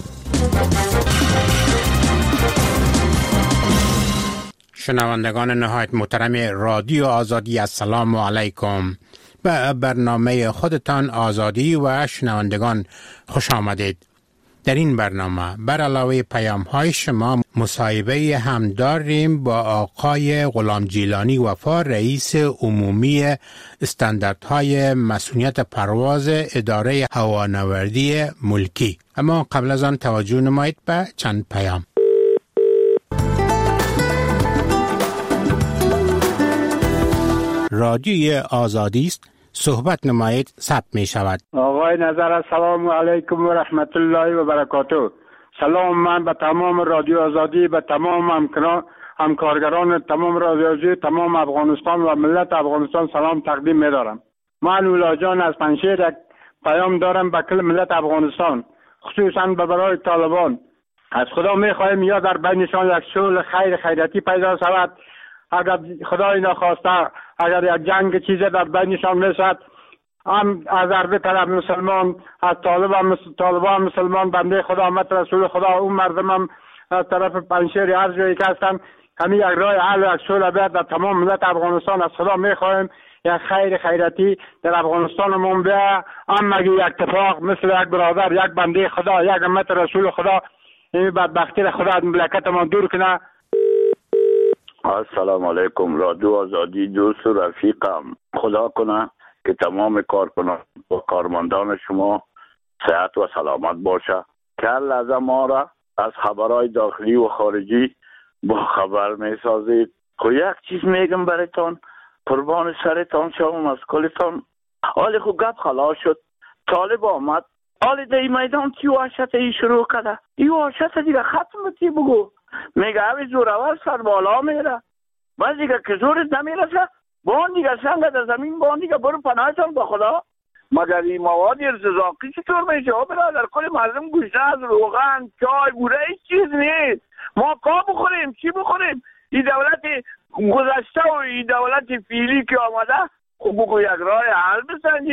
شنوندگان نهایت محترم رادیو آزادی، السلام علیکم. به برنامه خودتان آزادی و شنوندگان خوش آمدید. در این برنامه بر علاوه پیام های شما مصاحبه هم داریم با آقای غلام جیلانی وفا، رئیس عمومی استانداردهای مسئولیت پرواز اداره هوانوردی ملکی. اما قبل از آن توجه نمایید به چند پیام. رادیوی آزادی است، صحبت نمایید، ثبت می شود. آقای نظر، السلام علیکم و رحمت الله و برکاته. سلام من به تمام رادیو آزادی، به تمام همکارگران تمام رادیو آزادی، تمام افغانستان و ملت افغانستان سلام تقدیم می دارم. من اولا جان از پنشیر یک پیام دارم به کل ملت افغانستان، خصوصا به برای طالبان. از خدا می خواهیم یا در بینشان یک صلح خیراتی پیدا شود. اگر خدای نخواسته اگر یک جنگ چیزی در بینشان میشد، هم از هر طرف مسلمان، از طالبان مسلمان، بنده خدا امت رسول خدا، اون مردم هم از طرف پنشیر هر جایی که هستن، همین یک راه حل و یک صلح بیاد در تمام ملت افغانستان. از خدا میخواهیم یک خیراتی در افغانستانمون بیا، هم مگه یک اتفاق مثل یک برادر، یک بنده خدا، یک امت رسول خدا این بدبختی را خدا از مملکتمون دور کنه. السلام علیکم رادیو آزادی، دوست و رفیقم. خدا کنه که تمام کارکنان و کارمندان شما صحت و سلامت باشه. هر لحظه ما را از خبرهای داخلی و خارجی با خبر می سازید. خب یک چیز میگم برایتان، قربان سرتان شوم از کلتان. حالی خب گپ خلاص شد، طالب آمد، حالی در این میدان چی وحشت ای شروع کرده، این وحشت دیگه ختم تی بگو. میگه اوی زورور سر بالا میره، باز دیگه که زورت نمیرسه بان دیگه سنگ در زمین، بان دیگه برو پناهتان با خدا. مگر این مواد ارتزاقی چطور میشه؟ برادر کل مردم گوشته از روغن، چای، بوره هیچ چیز نیست. ما کا بخوریم؟ چی بخوریم؟ این دولت گذشته و این دولت فیلی که آمده، خب بگو یک راه حل بسنجی.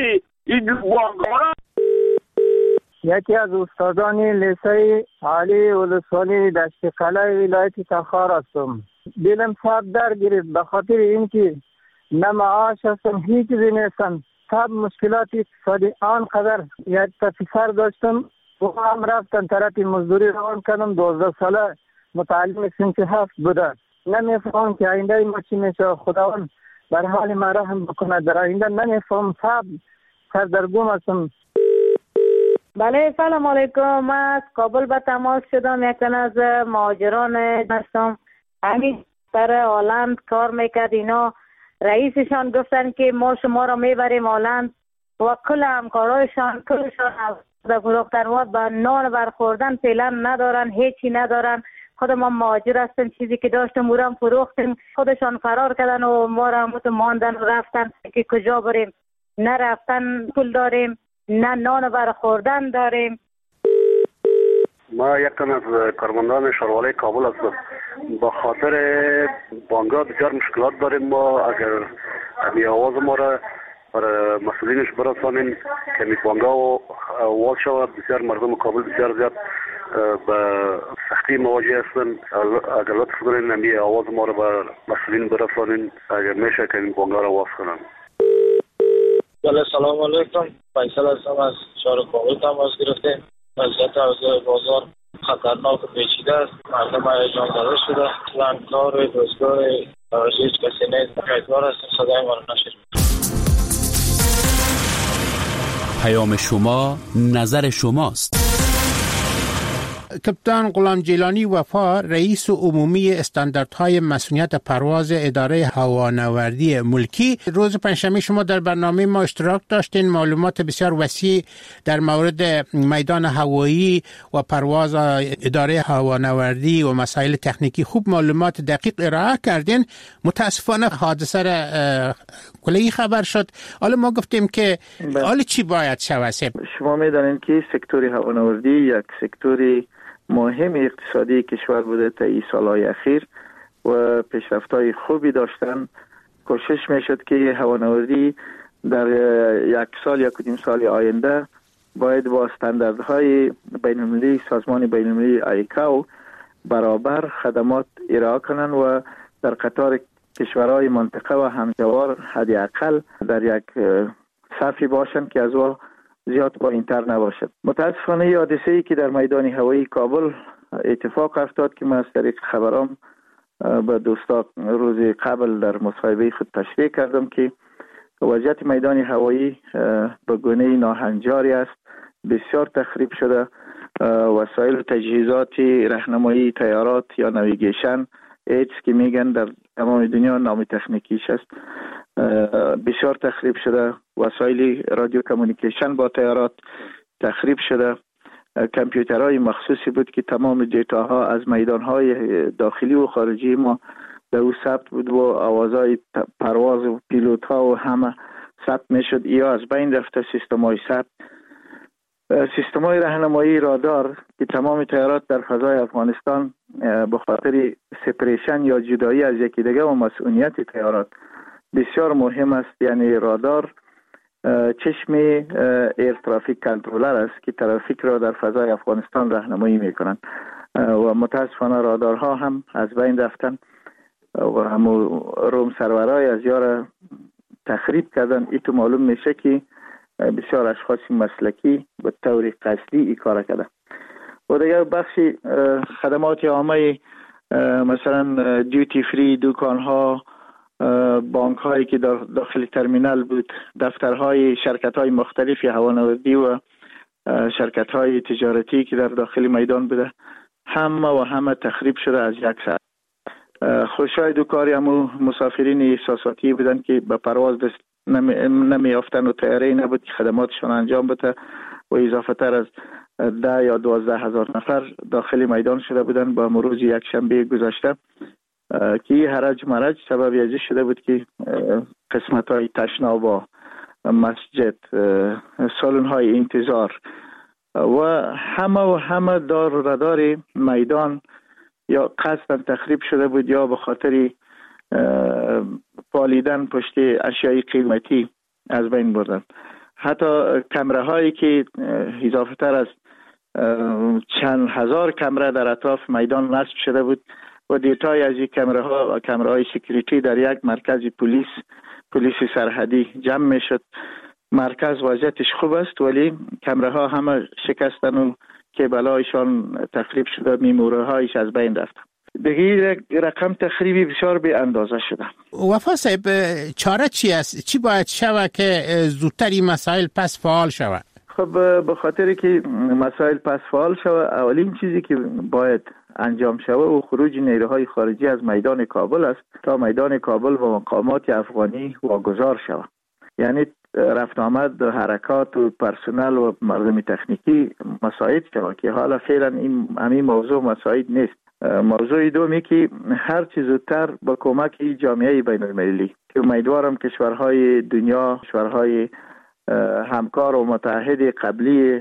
این بانک‌ها یکی از استادان لیسه عالی ولسوالی دشت قلعه ولایت تخار هستم. دلم صاحب در گرفت به خاطر اینکه نه معاش هستم، هیچ چیزی نیستم. صاحب مشکلات اقتصادی آنقدر یک پسر داشتم و هم رفتن طرف مزدوری روان کردم. 12 ساله متعلم صنف 7 بوده. نمیفهم که آینده ما چی میشه. خداوند بر حال ما رحم بکنه. در آینده نمیفهم. صاحب سردرگم هستم. بله سلام علیکم. من از کابل به تماس شدم. یک تن از مهاجران هستم. همین در هلند کار میکرد. اینا رئیسشان گفتن که ما شما را میبریم هلند و کل همکارایشان کلشان در گروهتن و به نان برخوردن فعلا ندارن، هیچی ندارن. خود ما مهاجر هستیم، چیزی که داشتیم او را فروختیم. خودشان فرار کردن و ما را ماندن و رفتن که کجا بریم. نه رفتن پول داریم، نه نان برخوردن داریم. ما یک تن از کارمندان شهروالی کابل هستم. با خاطر بانک‌ها بسیار مشکلات داریم. ما اگر همی آواز ما را برای مسئولینش برسانیم که می بانک‌ها واز شود، بسیار مردم کابل بسیار زیاد به سختی مواجه هستن. اگر لطف کنین همی آواز ما را به مسئولین برسانین اگر میشه که این بانک‌ها را واز کنن. بله سلام علیکم. فیصل هستم از شهر کابل تماس گرفتیم. وضعیت اوضاع بازار خطرناک و پیچیده است. مردم هیجان زده شده. اصلا کار روزگار هیچ کسی نیست. امیدوار هستیم صدای ما را نشنوید. پیام شما نظر شماست. کپتان غلام جیلانی وفا رئیس عمومی استانداردهای مسئولیت پرواز اداره هوانوردی ملکی، روز پنجشنبه شما در برنامه ما اشتراک داشتین. معلومات بسیار وسیع در مورد میدان هوایی و پرواز اداره هوانوردی و مسائل تکنیکی خوب معلومات دقیق ارائه کردین. متاسفانه حادثه کلی خبر شد. حالا ما گفتیم که حالا چی باید شود؟ شما میدانید که سکتور هوانوردی یک سکتوری مهم اقتصادی کشور بوده تا این سالهای اخیر و پیشرفت‌های خوبی داشتن. کوشش میشد که هوانوردی در یک سال یا کدیم سال آینده باید با استانداردهای بین‌المللی سازمان بین‌المللی آیکاو برابر خدمات ارائه کنند و در قطار کشورهای منطقه و همجوار حداقل در یک صفی باشند که از او زیاد پایین‌تر نباشد. متاسفانه حادثه‌ای که در میدان هوایی کابل اتفاق افتاد که من از طریق خبرام به دوستا روز قبل در مصاحبه خود تشریح کردم که وضعیت میدان هوایی به گونه ناهنجاری است. بسیار تخریب شده. وسایل و تجهیزات راهنمایی طیارات یا نویگیشن ایتس که میگن در تمام دنیا نام تکنیکیش است بسیار تخریب شده. وسایل رادیو کمیونیکیشن با طیارات تخریب شده. کامپیوترهای مخصوصی بود که تمام دیتاها از میدانهای داخلی و خارجی ما در او ثبت بود و آوازهای پرواز و پیلوت ها و همه ثبت میشد. یا از بین رفته سیستم‌های ثبت. سیستم‌های راهنمایی رادار که تمام طیارات در فضای افغانستان به خاطر سپریشن یا جدایی از یکی دیگه و مسئولیت طیارات بسیار مهم است. یعنی رادار چشم ایر ترافیک کنترلر است که ترافیک را در فضای افغانستان راهنمایی میکنند و متاسفانه رادارها هم از بین رفتن و همو روم سرورهای از یار تخریب کردن. ایتو معلوم میشه که بسیار اشخاص مسلکی به طور قصدی این کار کردن. و دیگر بخشی خدمات عامه مثلا دیوتی فری، دکانها، بانک هایی که داخل ترمینال بود، دفترهای شرکت های مختلفی هوانوردی و شرکت های تجارتی که در داخل میدان بوده همه تخریب شده از یک ساعت. خوشای کاری همو مسافرین احساساتی بودن که به پرواز دست نمی یافتن و طیاره نبود که خدماتشون انجام بده و اضافه تر از 10 یا 12 هزار نفر داخل میدان شده بودن با روز یک شنبه گذشته که هرج مرج سبب یزی شده بود که قسمت های تشنابا، مسجد، سالن های انتظار و همه دار و ردار میدان یا قصداً تخریب شده بود یا به خاطر پالیدن پشت اشیای قیمتی از بین بردن. حتی کمره هایی که اضافه تر از چند هزار کمره در اطراف میدان نصب شده بود و دیتای از این کمره های سکیوریتی در یک مرکز پلیس سرحدی جمع می شد. مرکز وضعیتش خوب است ولی کمره ها همه شکستن و کیبلایشان تخریب شده، میموره هایش از بین رفت. دیگه رقم تخریبی بسیار بی اندازه شده. وفا صاحب چاره چی است؟ چی باید شود که زودتر این مسائل پس فعال شود؟ خب به خاطر که مسائل پس فعال شود، اولین چیزی که باید انجام شود و خروج نیروهای خارجی از میدان کابل است تا میدان کابل و مقامات افغانی واگذار شود. یعنی رفت آمد حرکات و پرسنل و مردم تکنیکی مساعد شود که حالا فعلا همین موضوع مساعد نیست. موضوع دومی که هر چیز زودتر با کمک جامعه بین المللی که امیدوارم کشورهای دنیا، کشورهای همکار و متحد قبلی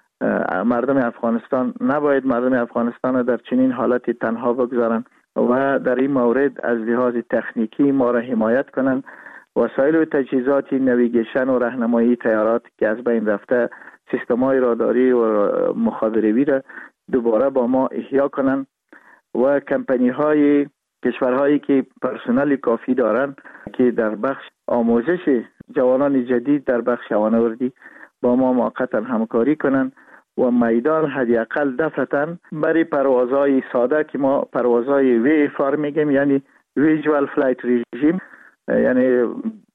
مردم افغانستان نباید مردم افغانستان در چنین حالتی تنها بگذارن و در این مورد از لحاظ تکنیکی ما را حمایت کنن. وسایل و تجهیزات نویگیشن و راهنمایی تیارات که از بین رفته، سیستم‌های راداری و مخابراتی را دوباره با ما احیا کنن و کمپانی‌های کشورهایی که پرسنل کافی دارن که در بخش آموزش جوانان جدید در بخش هوانوردی با ما موقتا همکاری کنن و میدان حداقل دفعتاً برای پروازهای ساده که ما پروازهای VFR میگیم، یعنی ویژوال فلایت رژیم، یعنی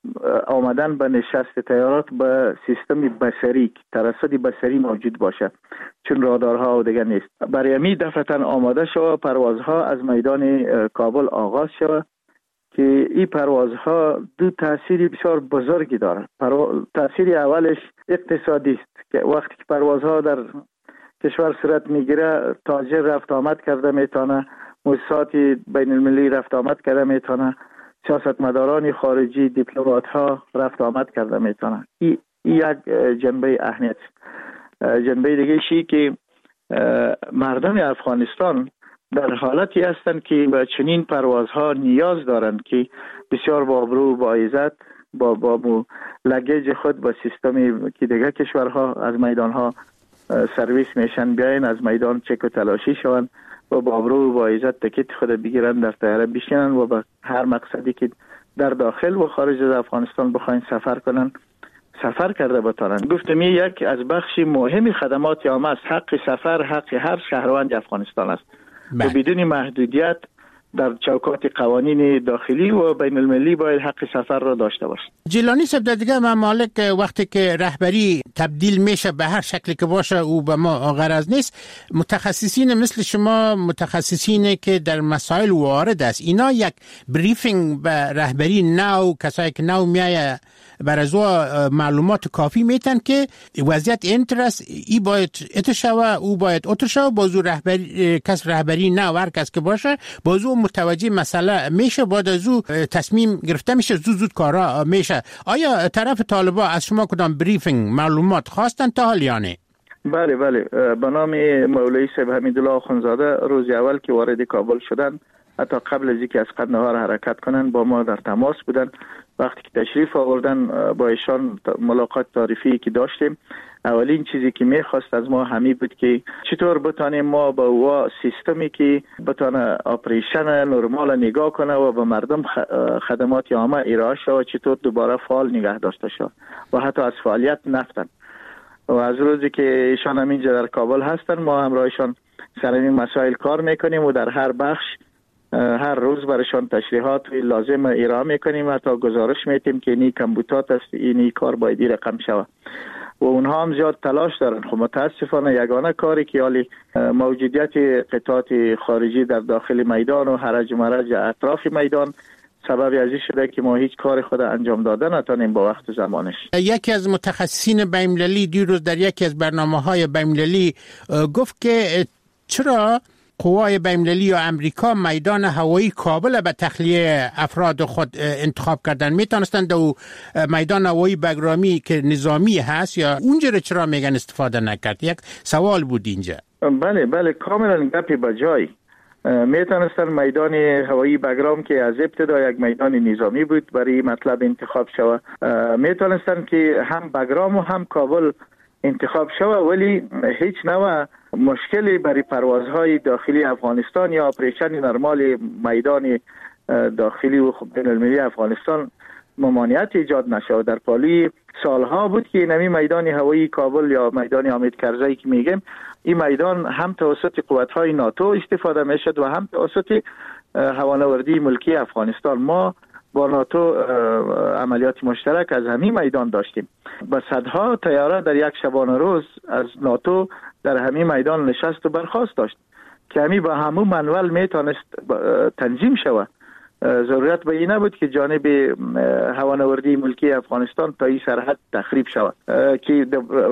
آمدن به نشست طیارات به سیستم بصری، ترصد بصری موجود باشه چون رادارها و دیگه نیست. برای می دفعتاً آماده شو پروازها از میدان کابل آغاز شود که این پروازها دو تأثیری بسیار بزرگی دارند. تأثیر اولش اقتصادی است که وقتی که پروازها در کشور صورت میگیره، تاجر رفت آمد کرده میتونه، مؤسسات بین المللی رفت آمد کرده میتونه، سیاستمداران خارجی، دیپلمات ها رفت آمد کرده میتونه. این یک جنبه اهمیت. جنبه دیگه شی که مردم افغانستان در حالتی هستند که به چنین پروازها نیاز دارند که بسیار با ابرو و با عزت با لگیج خود با سیستمی که دیگه کشورها از میدانها سرویس میشن بیاین از میدان چک و تلاشی شوند و با ابرو و با عزت تکیت خود بگیرن، در طیاره بشینن و به هر مقصدی که در داخل و خارج از افغانستان بخواین سفر کنن سفر کرده بتانن. گفتم یک از بخش مهم خدمات عامه است. حق سفر حق هر شهروند افغانستان است و بدون محدودیت در چوکات قوانین داخلی و بین المللی باید حق سفر را داشته باشه. جیلانی صاحب، در دیگه ممالک وقتی که رهبری تبدیل میشه به هر شکلی که باشه او به ما غرض نیست، متخصصین مثل شما، متخصصینی که در مسائل وارد است، اینا یک بریفینگ به رهبری نو، کسایی که نو میایه بر از معلومات کافی میتن که وضعیت اینترست ای باید اتشوه او باید اتشوه بازو رهبری کس رهبری نه هر کس که باشه بازو متوجه مسئله میشه، بعد از او تصمیم گرفته میشه، زود کارا میشه. آیا طرف طالبا از شما کدام بریفینگ معلومات خواستن تا حال یا نه؟ بله به نام مولوی صاحب حمیدالله آخوندزاده روز اول که وارد کابل شدن، حتی قبل از اینکه از قندهار حرکت کنن با ما در تماس بودن. وقتی که تشریف آوردن با ایشان ملاقات تعریفی که داشتیم، اولین چیزی که میخواست از ما همین بود که چطور بتانیم ما با او سیستمی که بتانه آپریشن نرمال نگاه کنه و به مردم خدمات عامه ارائه شود چطور دوباره فعال نگه داشته شود و حتی از فعالیت نفتن. و از روزی که ایشان همینجا در کابل هستن ما همراهشان سر این مسائل کار میکنیم و در هر بخش هر روز برایشان تشریحات لازم ارائه میکنیم، حتی گزارش میتیم که اینی کمبوتات است، اینی کار باید رقم شود و اونها هم زیاد تلاش دارن. خب متاسفانه یگانه کاری که حالی موجودیت قطعات خارجی در داخل میدان و هرج و مرج اطراف میدان سبب ازی شده که ما هیچ کار خود انجام داده نتونیم با وقت زمانش. یکی از متخصصین بین‌المللی دیروز در یکی از برنامه‌های بین‌المللی گفت که چرا قوای بین‌المللی یا امریکا میدان هوایی کابل به تخلیه افراد خود انتخاب کردن، میتونستند دو میدان هوایی بگرامی که نظامی هست یا اونجا چرا میگن استفاده نکرد؟ یک سوال بود اینجا. بله کاملا گپی بجای. میتونستن میدان هوایی بگرام که از ابتدا یک میدان نظامی بود برای مطلب انتخاب شود، میتونستن که هم بگرام و هم کابل انتخاب شود، ولی هیچ نوع مشکلی برای پروازهای داخلی افغانستان یا اپریشن نرمال میدان داخلی و بین المللی افغانستان ممانعت ایجاد نشود. در پالی سالها بود که نمی میدان هوایی کابل یا میدان حامد کرزی که میگیم، این میدان هم توسط قوت‌های ناتو استفاده میشد و هم توسط هوانوردی ملکی افغانستان. ما با ناتو عملیات مشترک از همین میدان داشتیم. با صدها طیاره در یک شبانه روز از ناتو در همین میدان نشست و برخاست داشت که همین با همون منول میتونست تنظیم شود. ضرورت به این نبود که جانب هوانوردی ملکی افغانستان تا این سرحد تخریب شود که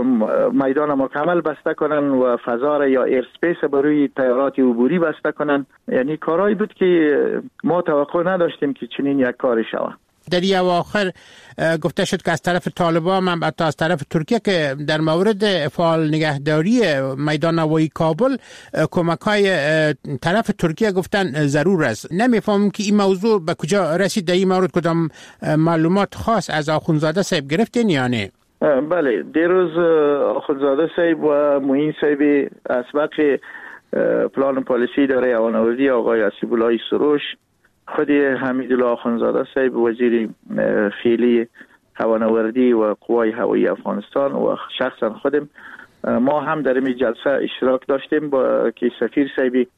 میدان مکمل بسته کنن و فضا را یا ایرسپیس برای طیارات عبوری بسته کنن. یعنی کارهایی بود که ما توقع نداشتیم که چنین یک کاری شود. در این اواخر گفته شد که از طرف طالبان هم حتی از طرف ترکیه که در مورد فعال نگهداری میدان هوایی کابل کمک‌های طرف ترکیه گفتن ضرور است. نمیفهمم که این موضوع به کجا رسید، در این مورد کدام معلومات خاص از آخوندزاده صاحب گرفتین یا نه؟ بله، دیروز آخوندزاده صاحب و معین صاحب اسبق پلان پالیسی اداره هوانوردی آقای حسیب‌الله سروش، خود حمیدالله آخوندزاده صاحب وزیر فعلی هوانوردی و قوای هوایی افغانستان و شخصا خودم، ما هم در این جلسه اشتراک داشتیم با که سفیر صاحب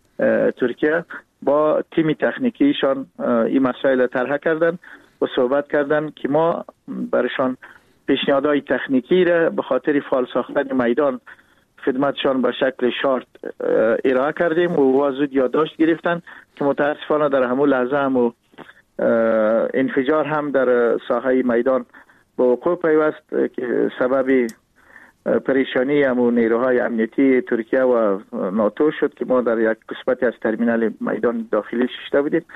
ترکیه با تیم تکنیکیشان این مسائل طرح کردن و صحبت کردن که ما برشان پیشنهادهای تکنیکی را به خاطر فعال ساختن میدان خدمتشان به شکل شارت ارائه کردیم و زود یادداشت گرفتن که متاسفانه در همون لحظه هم انفجار هم در ساحه میدان به وقوع پیوست که سبب پریشانی همون نیروهای امنیتی ترکیه و ناتو شد که ما در یک قسمت از ترمینال میدان داخلی ششته بودیم.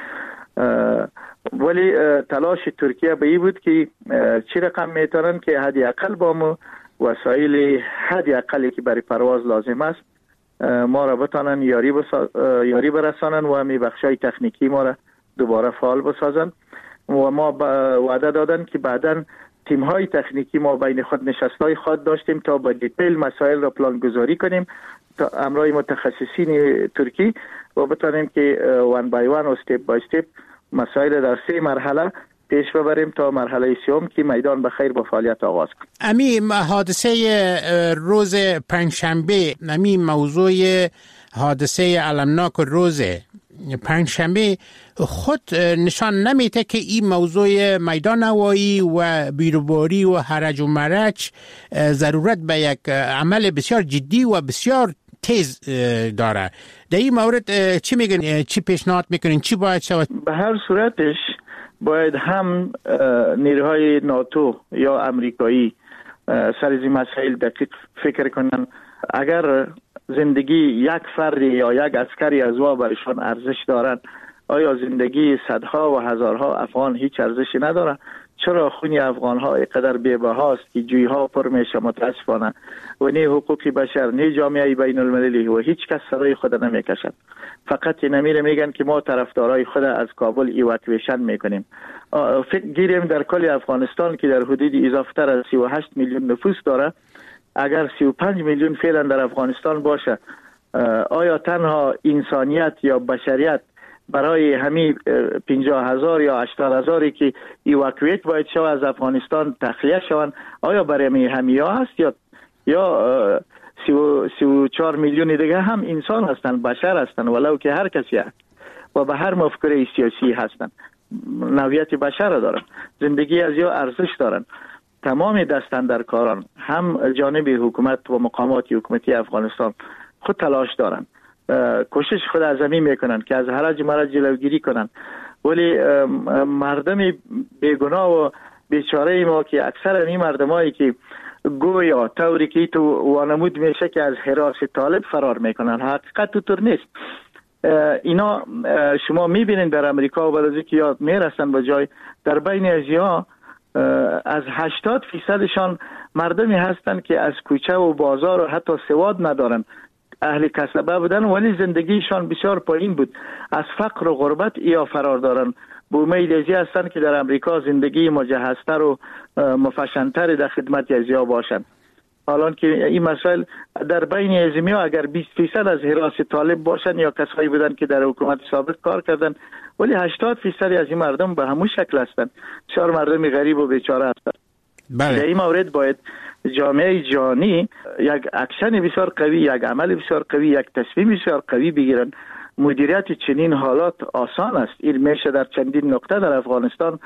ولی تلاش ترکیه به این بود که چی رقم میتونن که حدی اقل با ما وسایل حدی اقلی که برای پرواز لازم است ما را بتانن یاری برسانن و همی بخشای تکنیکی ما را دوباره فعال بسازن و ما وعده دادن که بعداً تیم های تکنیکی ما بین خود نشستای خود داشتیم تا با دیتیل مسائل را پلان گذاری کنیم تا امرای متخصصین ترکی و بتانیم که وان بای وان و استیپ بای استیپ مسائل در 3 مرحله پیش ببریم تا مرحله سوم که میدان بخیر با فعالیت آغاز کنیم. امی حادثه روز پنجشنبه، امی موضوع حادثه علمناک روز پنجشنبه خود نشان نمیده که این موضوع میدان هوایی و بیروباری و هرج و مرج ضرورت به یک عمل بسیار جدی و بسیار تیز داره. در این مورد چی میگن، چی پیشنهاد میکنین، چی باید شود؟ به هر صورتش باید هم نیروهای ناتو یا امریکایی سر این مسائل دقیق فکر کنن. اگر زندگی یک فردی یا یک عسکری از وا برشان ارزش دارن، آیا زندگی صدها و هزارها افغان هیچ ارزشی نداره؟ چرا خون افغانها اینقدر بی‌بهاست که جویها پر میشه متاسفانه و نه حقوق بشر نه جامعه بین المللی و هیچ کس سرای خود نمیکشد. فقط نمیره میگن که ما طرفدارای خود از کابل ایواکویشن میکنیم. فکر گیریم در کل افغانستان که در حدود اضافه تر از 38 میلیون نفوس داره، اگر 35 میلیون فعلا در افغانستان باشه، آیا تنها انسانیت یا بشریت برای همین 50,000 یا 80,000 که ایواکویت باید شو از افغانستان تخلیه شوند، آیا برای همین هست یا 34 میلیون دیگه هم انسان هستند، بشر هستند، ولو که هر کسی هست و به هر مفکوره سیاسی هستند، نوعیت بشر دارن، زندگی از یا ارزش دارن. تمام دستاندرکاران هم جانب حکومت و مقامات حکومتی افغانستان خود تلاش دارن، کوشش خود از همین میکنن که از هرج مرج جلوگیری کنن، ولی مردم بیگناه و بیچاره ما که اکثر این مردمایی که گویا طوری که تو وانمود میشه که از حراس طالب فرار میکنن، حقیقت طور نیست. اینا شما میبینید در امریکا و برازیل که یاد میرسن به جای در بین ازیا از 80% شان مردمی هستند که از کوچه و بازار و حتی سواد ندارن، اهل کسبه بودن ولی زندگیشان بسیار پایین بود. از فقر و غربت یا فرار دارن. به امید ازی هستن که در امریکا زندگی مجهزتر و مفشنتر در خدمت ازیا باشند. حالا که این مسائل در بین ازمی ها اگر 20% از حراس طالب باشن یا کسایی بودن که در حکومت سابق کار کردن، ولی 80% از این مردم به همون شکل هستند. بسیار مردم غریب و بیچاره هستند. در این مورد باید جامعه جهانی یک اکشن بسیار قوی، یک عمل بسیار قوی، یک تصمیم بسیار قوی بگیرن. مدیریت چنین حالات آسان است. این میشه در چندین نقطه در افغانستان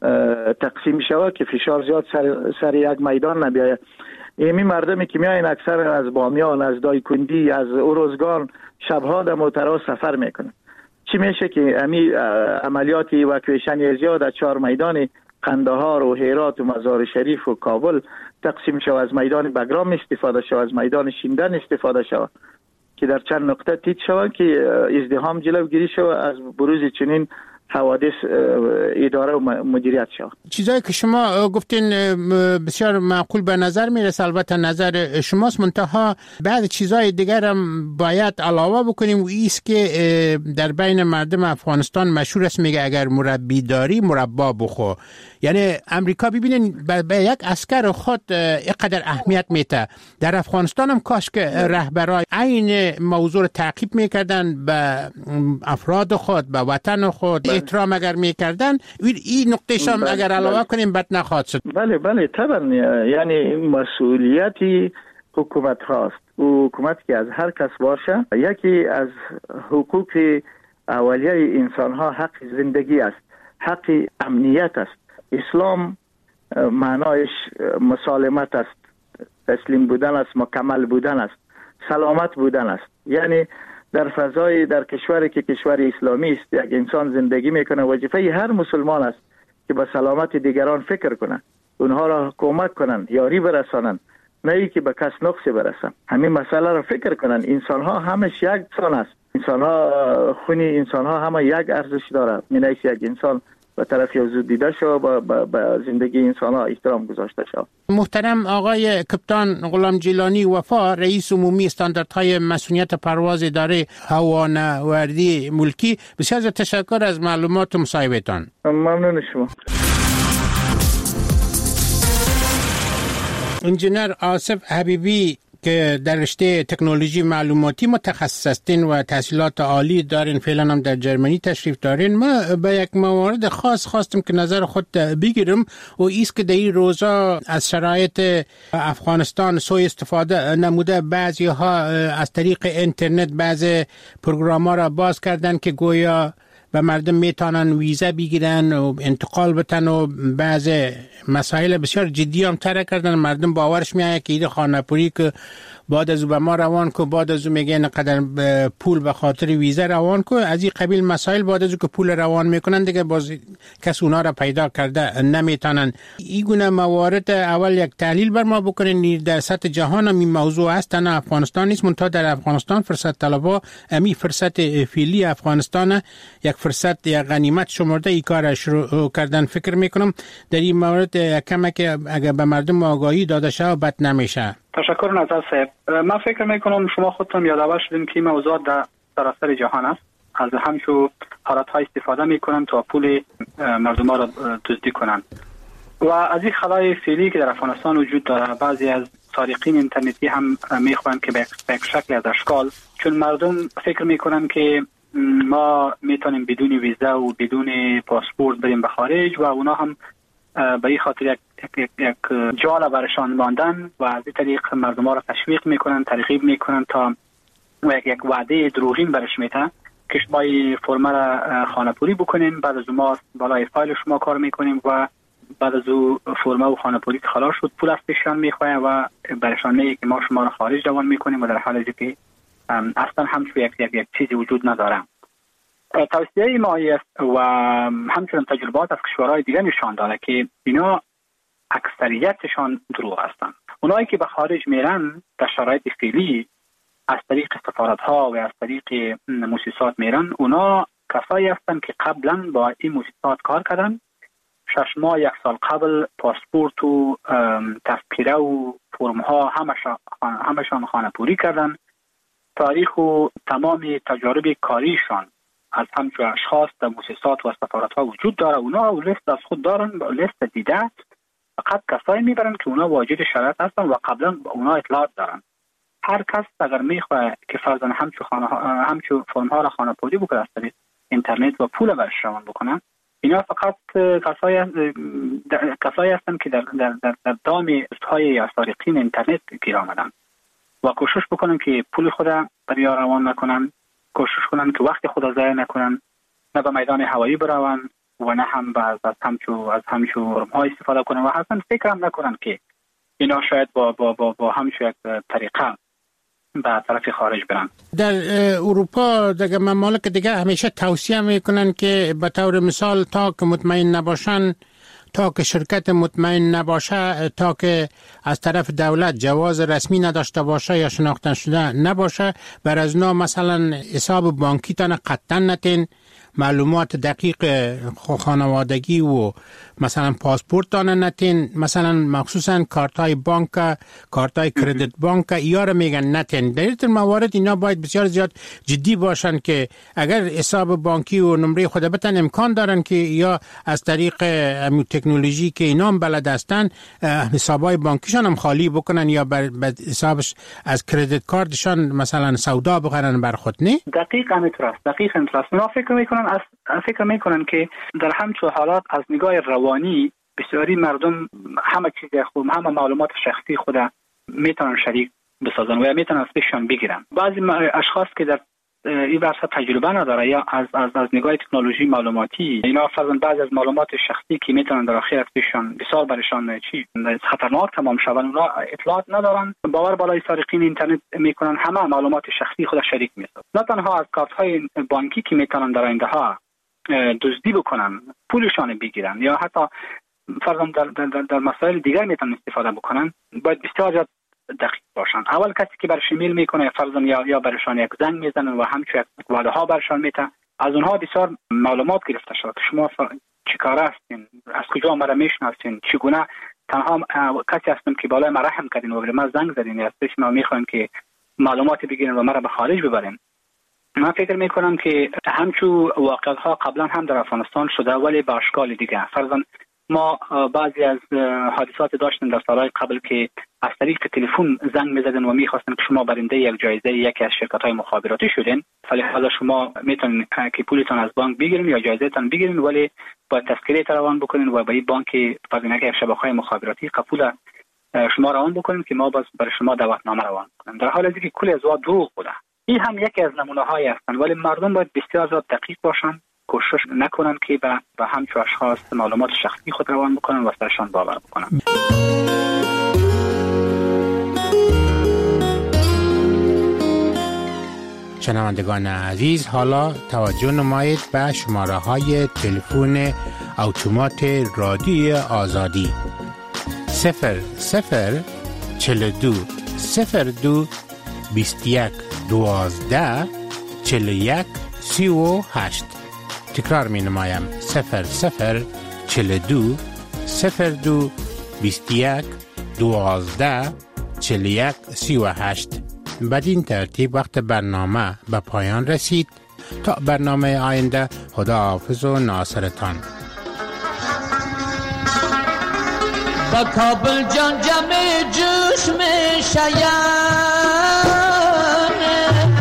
تقسیم شود که فشار زیاد سر یک میدان نبیاید. ایمی مردمی که میاین اکثر از بامیان، از دایکندی، از اروزگان شبها در موترها سفر میکنن. چی میشه که امی عملیات ایواکویشن زیاد در 4 میدان قندهار و هرات و مزار شریف و کابل تقسیم شود، از میدان بگرام استفاده شود، از میدان شیندن استفاده شود که در چند نقطه تیت شود که ازدحام جلوگیری شود، از بروز چنین حوادث اداره و مدیریت شود. چیزایی که شما گفتین بسیار معقول به نظر میرسه، البته نظر شماست، منتها بعد چیزای دیگر هم باید علاوه بکنیم و ایست که در بین مردم افغانستان مشهور است، میگه اگر مربی داری مربا بخور. یعنی امریکا ببینین به یک عسکر خود اینقدر اهمیت میده. در افغانستان هم کاش که رهبرای این موضوع رو تعقیب میکردن، به افراد خود، به وطن خود احترام اگر میکردن، این نقطهش هم اگر علاوه کنیم بد نخواهد شد. بله طبعا. یعنی مسئولیتی حکومت هاست. حکومت که از هر کس باشه، یکی از حقوق اولیه انسان ها حق زندگی است، حق امنیت است. اسلام معنایش مسالمت است، تسلیم بودن است، مکمل بودن است، سلامت بودن است. یعنی در فضای در کشوری که کشور اسلامی است، یک انسان زندگی میکنه، وظیفه هر مسلمان است که به سلامت دیگران فکر کنه، اونها را کمک کنن، یاری برسانن، نه ای که به کس نقص برسن. همین مسئله را فکر کنن. انسان ها همش یک سان است. انسان ها خونی انسان ها همه یک ارزش داره. مینایش یک انسان به طرف یوزود دیده شو، با زندگی انسان ها احترام گذاشته شو. محترم آقای کپتان غلام جیلانی وفا، رئیس عمومی استانداردهای مسئولیت پرواز اداره هوانوردی ملکی، بسیار تشکر از معلومات و مصاحبهتان. ممنون شما. انجینر آصف حبیبی که در رشته تکنولوژی معلوماتی متخصص هستین و تحصیلات عالی دارین، فعلا هم در جرمنی تشریف دارین، ما به یک موارد خاص خواستم که نظر خود بگیرم و ایست که در این روزا از شرایط افغانستان سوء استفاده نموده. بعضی ها از طریق اینترنت بعضی پروگرام ها را باز کردن که گویا و مردم میتونن ویزا بگیرن و انتقال بتن و بعض مسائل بسیار جدی هم طرح کردن. مردم باورش میایه که ایده خانه‌پوری که بعد از به ما روان کو، بعد از میگه نقدر پول به خاطر ویزا روان کو، از این قبیل مسائل بعد از که پول روان میکنن دیگه باز کس اونا را پیدا کرده نمیتونن. این گونه موارد اول یک تحلیل بر ما بکنین. در سطح جهان هم این موضوع است، نه افغانستان نیست، منتها در افغانستان فرصت طلبا امی فرصت فعلی افغانستان یک فرصت یا غنیمت شمرده این کار شروع کردن. فکر میکنم در این مورد کمه که اگر به مردم آگاهی داده شه بد نمیشه. تشکر نظر صاحب. من فکر میکنم شما خودتون یادآور شدین که این موضوع در سراسر جهان است. از همشو حالت‌ها استفاده میکنن تا پول مردم ها را دزدی کنن و از این خلای فعلی که در افغانستان وجود داره، بعضی از سارقین اینترنتی هم میخوان که به یک شکل از اشکال، چون مردم فکر میکنن که ما میتونیم بدون ویزا و بدون پاسپورت بریم به خارج و اونا هم به این خاطر یک جال برشان ماندن و از این طریق مردم ها را تشویق میکنن، ترغیب میکنن تا یک وعده دروغین برش میتن که شما این فرم را خانه‌پوری بکنین، بعد از ما بالای فایل شما کار میکنیم و بعد از او فرم و خانه‌پوری که خلاص شد پول از پیشان میخوایم و برشان میگه که ما شما را خارج روان میکنیم و در حالی که اصلا همچون یک چیزی وجود نداره. توصیه ما است و همچنین تجربات از کشورهای دیگه نشان داده که اینا اکثریتشان دروغ هستند. اونایی که به خارج میرن در شرایط فعلی از طریق سفارت‌ها و از طریق مؤسسات میرن، اونا کسایی هستند که قبلا با این مؤسسات کار کردن، 6 ماه 1 سال قبل پاسپورت و تذکره و فرم‌ها همشان خانه‌پوری کردن تاریخ و تمام تجارب کاریشان از همچون اشخاص در مؤسسات و سفارت ها وجود داره. اونا لیست از خود دارن، لیست دیده، فقط کسایی میبرن که اونا واجد شرایط هستن و قبلا اونا اطلاعات دارن. هر کس اگر میخواه که فرضاً همچون فرم ها را خانه‌پردی بکنه از طریق اینترنت و پول برش روان بکنن، اینا فقط کسایی هستن که در دام های یا سارقین اینترنت گیر آمدن و کوشش بکنن که پول خود برای روان نکنن، کوشش کنن که وقت خود ضایع نکنن، نه به میدان هوایی برون و نه هم از همچون فرم‌ها استفاده کنن و اصلا فکر هم نکنن که اینا شاید با همچون یک طریقه به طرف خارج برن. در اروپا در ممالک دیگه همیشه توصیه میکنن که به طور مثال تا که مطمئن نباشن، تا که شرکت مطمئن نباشه، تا که از طرف دولت جواز رسمی نداشته باشه یا شناخته شده نباشه، بر از اونا مثلا حساب بانکی تان قطعا نتین، معلومات دقیق خانوادگی و مثلا پاسپورت تان نتین، مثلا مخصوصا کارت های بانک، کارت های کردیت بانک ایار میگن نتین. در این موارد اینا باید بسیار زیاد جدی باشن که اگر حساب بانکی و نمره خود بتن امکان دارن که یا از طریق تکنولوژی که اینا هم بلد هستن حسابای بانکیشان هم خالی بکنن یا بر حسابش از کردیت کارتشان مثلا سودا بخرن بر خود. نه دقیق همینطور است. اونا فکر میکنن که در همچون حالات از نگاه روانی بسیاری مردم همه چیز خود، همه معلومات شخصی خود میتونن شریک بسازن و یا میتونن از پیششان بگیرن. بعضی اشخاص که در این ورسه تجربه نداره یا از نگاه تکنولوژی معلوماتی، اینا فرضاً بعضی از معلومات شخصی که میتونن در آخر از پیششان بسیار برشان خطرناک تمام شون، اونا اطلاعات ندارن، باور بالای سارقین اینترنت میکنن، همه معلومات شخصی خود شریک میسازن. نه تنها از کارت های بانکی که میتونن در آینده ها دزدی بکنن، پولشان بگیرن یا حتی فرضاً در مسائل دیگر میتونن استفاده بکنن، باید بسیار دقیق باشن. اول کسی که برش ایمیل میکنه فرضاً یا برشان یک زنگ میزنن و همچون یک وعده ها برشان میته، از اونها بسیار معلومات گرفته شده. شما چی کاره هستین، از کجا مرا میشناسین، چگونه تنها کسی هستم که بالای مرا رحم کردین و به من زنگ زدین یا از ما میخواین که معلومات بگیرین و مرا به خارج ببرین. من فکر میکنم که همچون واقعیت ها قبلا هم در افغانستان شده ولی به اشکال دیگه. فرضاً ما بعضی از حادثات داشتیم در سالهای قبل که از طریق تلفن زنگ میزدن و میخواستن که شما برنده یک جایزه یکی از شرکت‌های مخابراتی شدین، فلحاظا شما میتونین که پولتون از بانک بگیرین یا جایزه‌تون بگیرین ولی با تذکره روان بکنین و با این بانک فرضاً یک شبکه‌های مخابراتی قبول شما روان بکنین که ما باز برای شما دعوتنامه روان کنیم، در حالی که کل از دروغ بوده. این هم یکی از نمونه‌های هستند ولی مردم باید بسیار زیاد دقیق باشن، کوشش نکنن که به همچون اشخاص معلومات شخصی خود روان بکنن و سرشان باور بکنن. شنوندگان عزیز، حالا توجه نمایید به شماره های تلفن اتومات رادیوی آزادی 0042 02 21 12 41 38. تکرار می نمایم 0042 02 21 12 41 38. بدین ترتیب وقت برنامه به پایان رسید. تا برنامه آینده، خداحافظ و ناصرتان. با کابل جان جمع جوش می شیانه،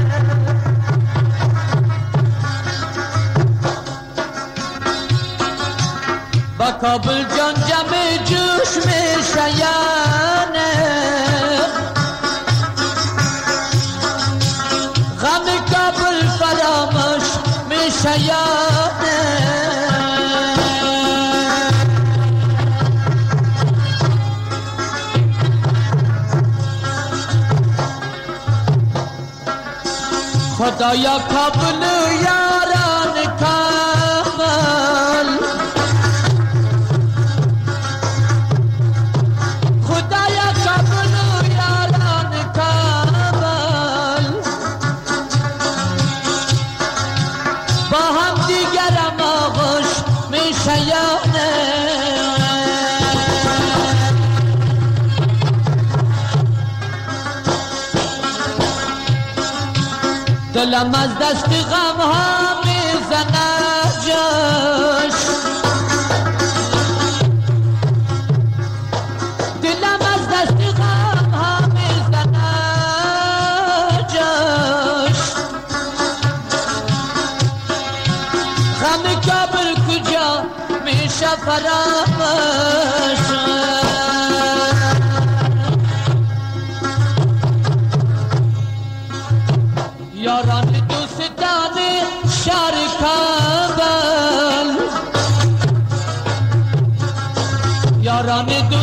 با کابل جان جمع جوش می شیانه، غم کابل فراموش می شیانه. خدایا کابل یاران کامل، خدایا کابل یاران کامل، با هم دیگرم آغوش می شیانه. دلم از دست غم ها میزنه جاش دلم از دست غم ها میزنه جاش غم کابل کجا میشه فراموش یاران دوستان شهر کابل یاران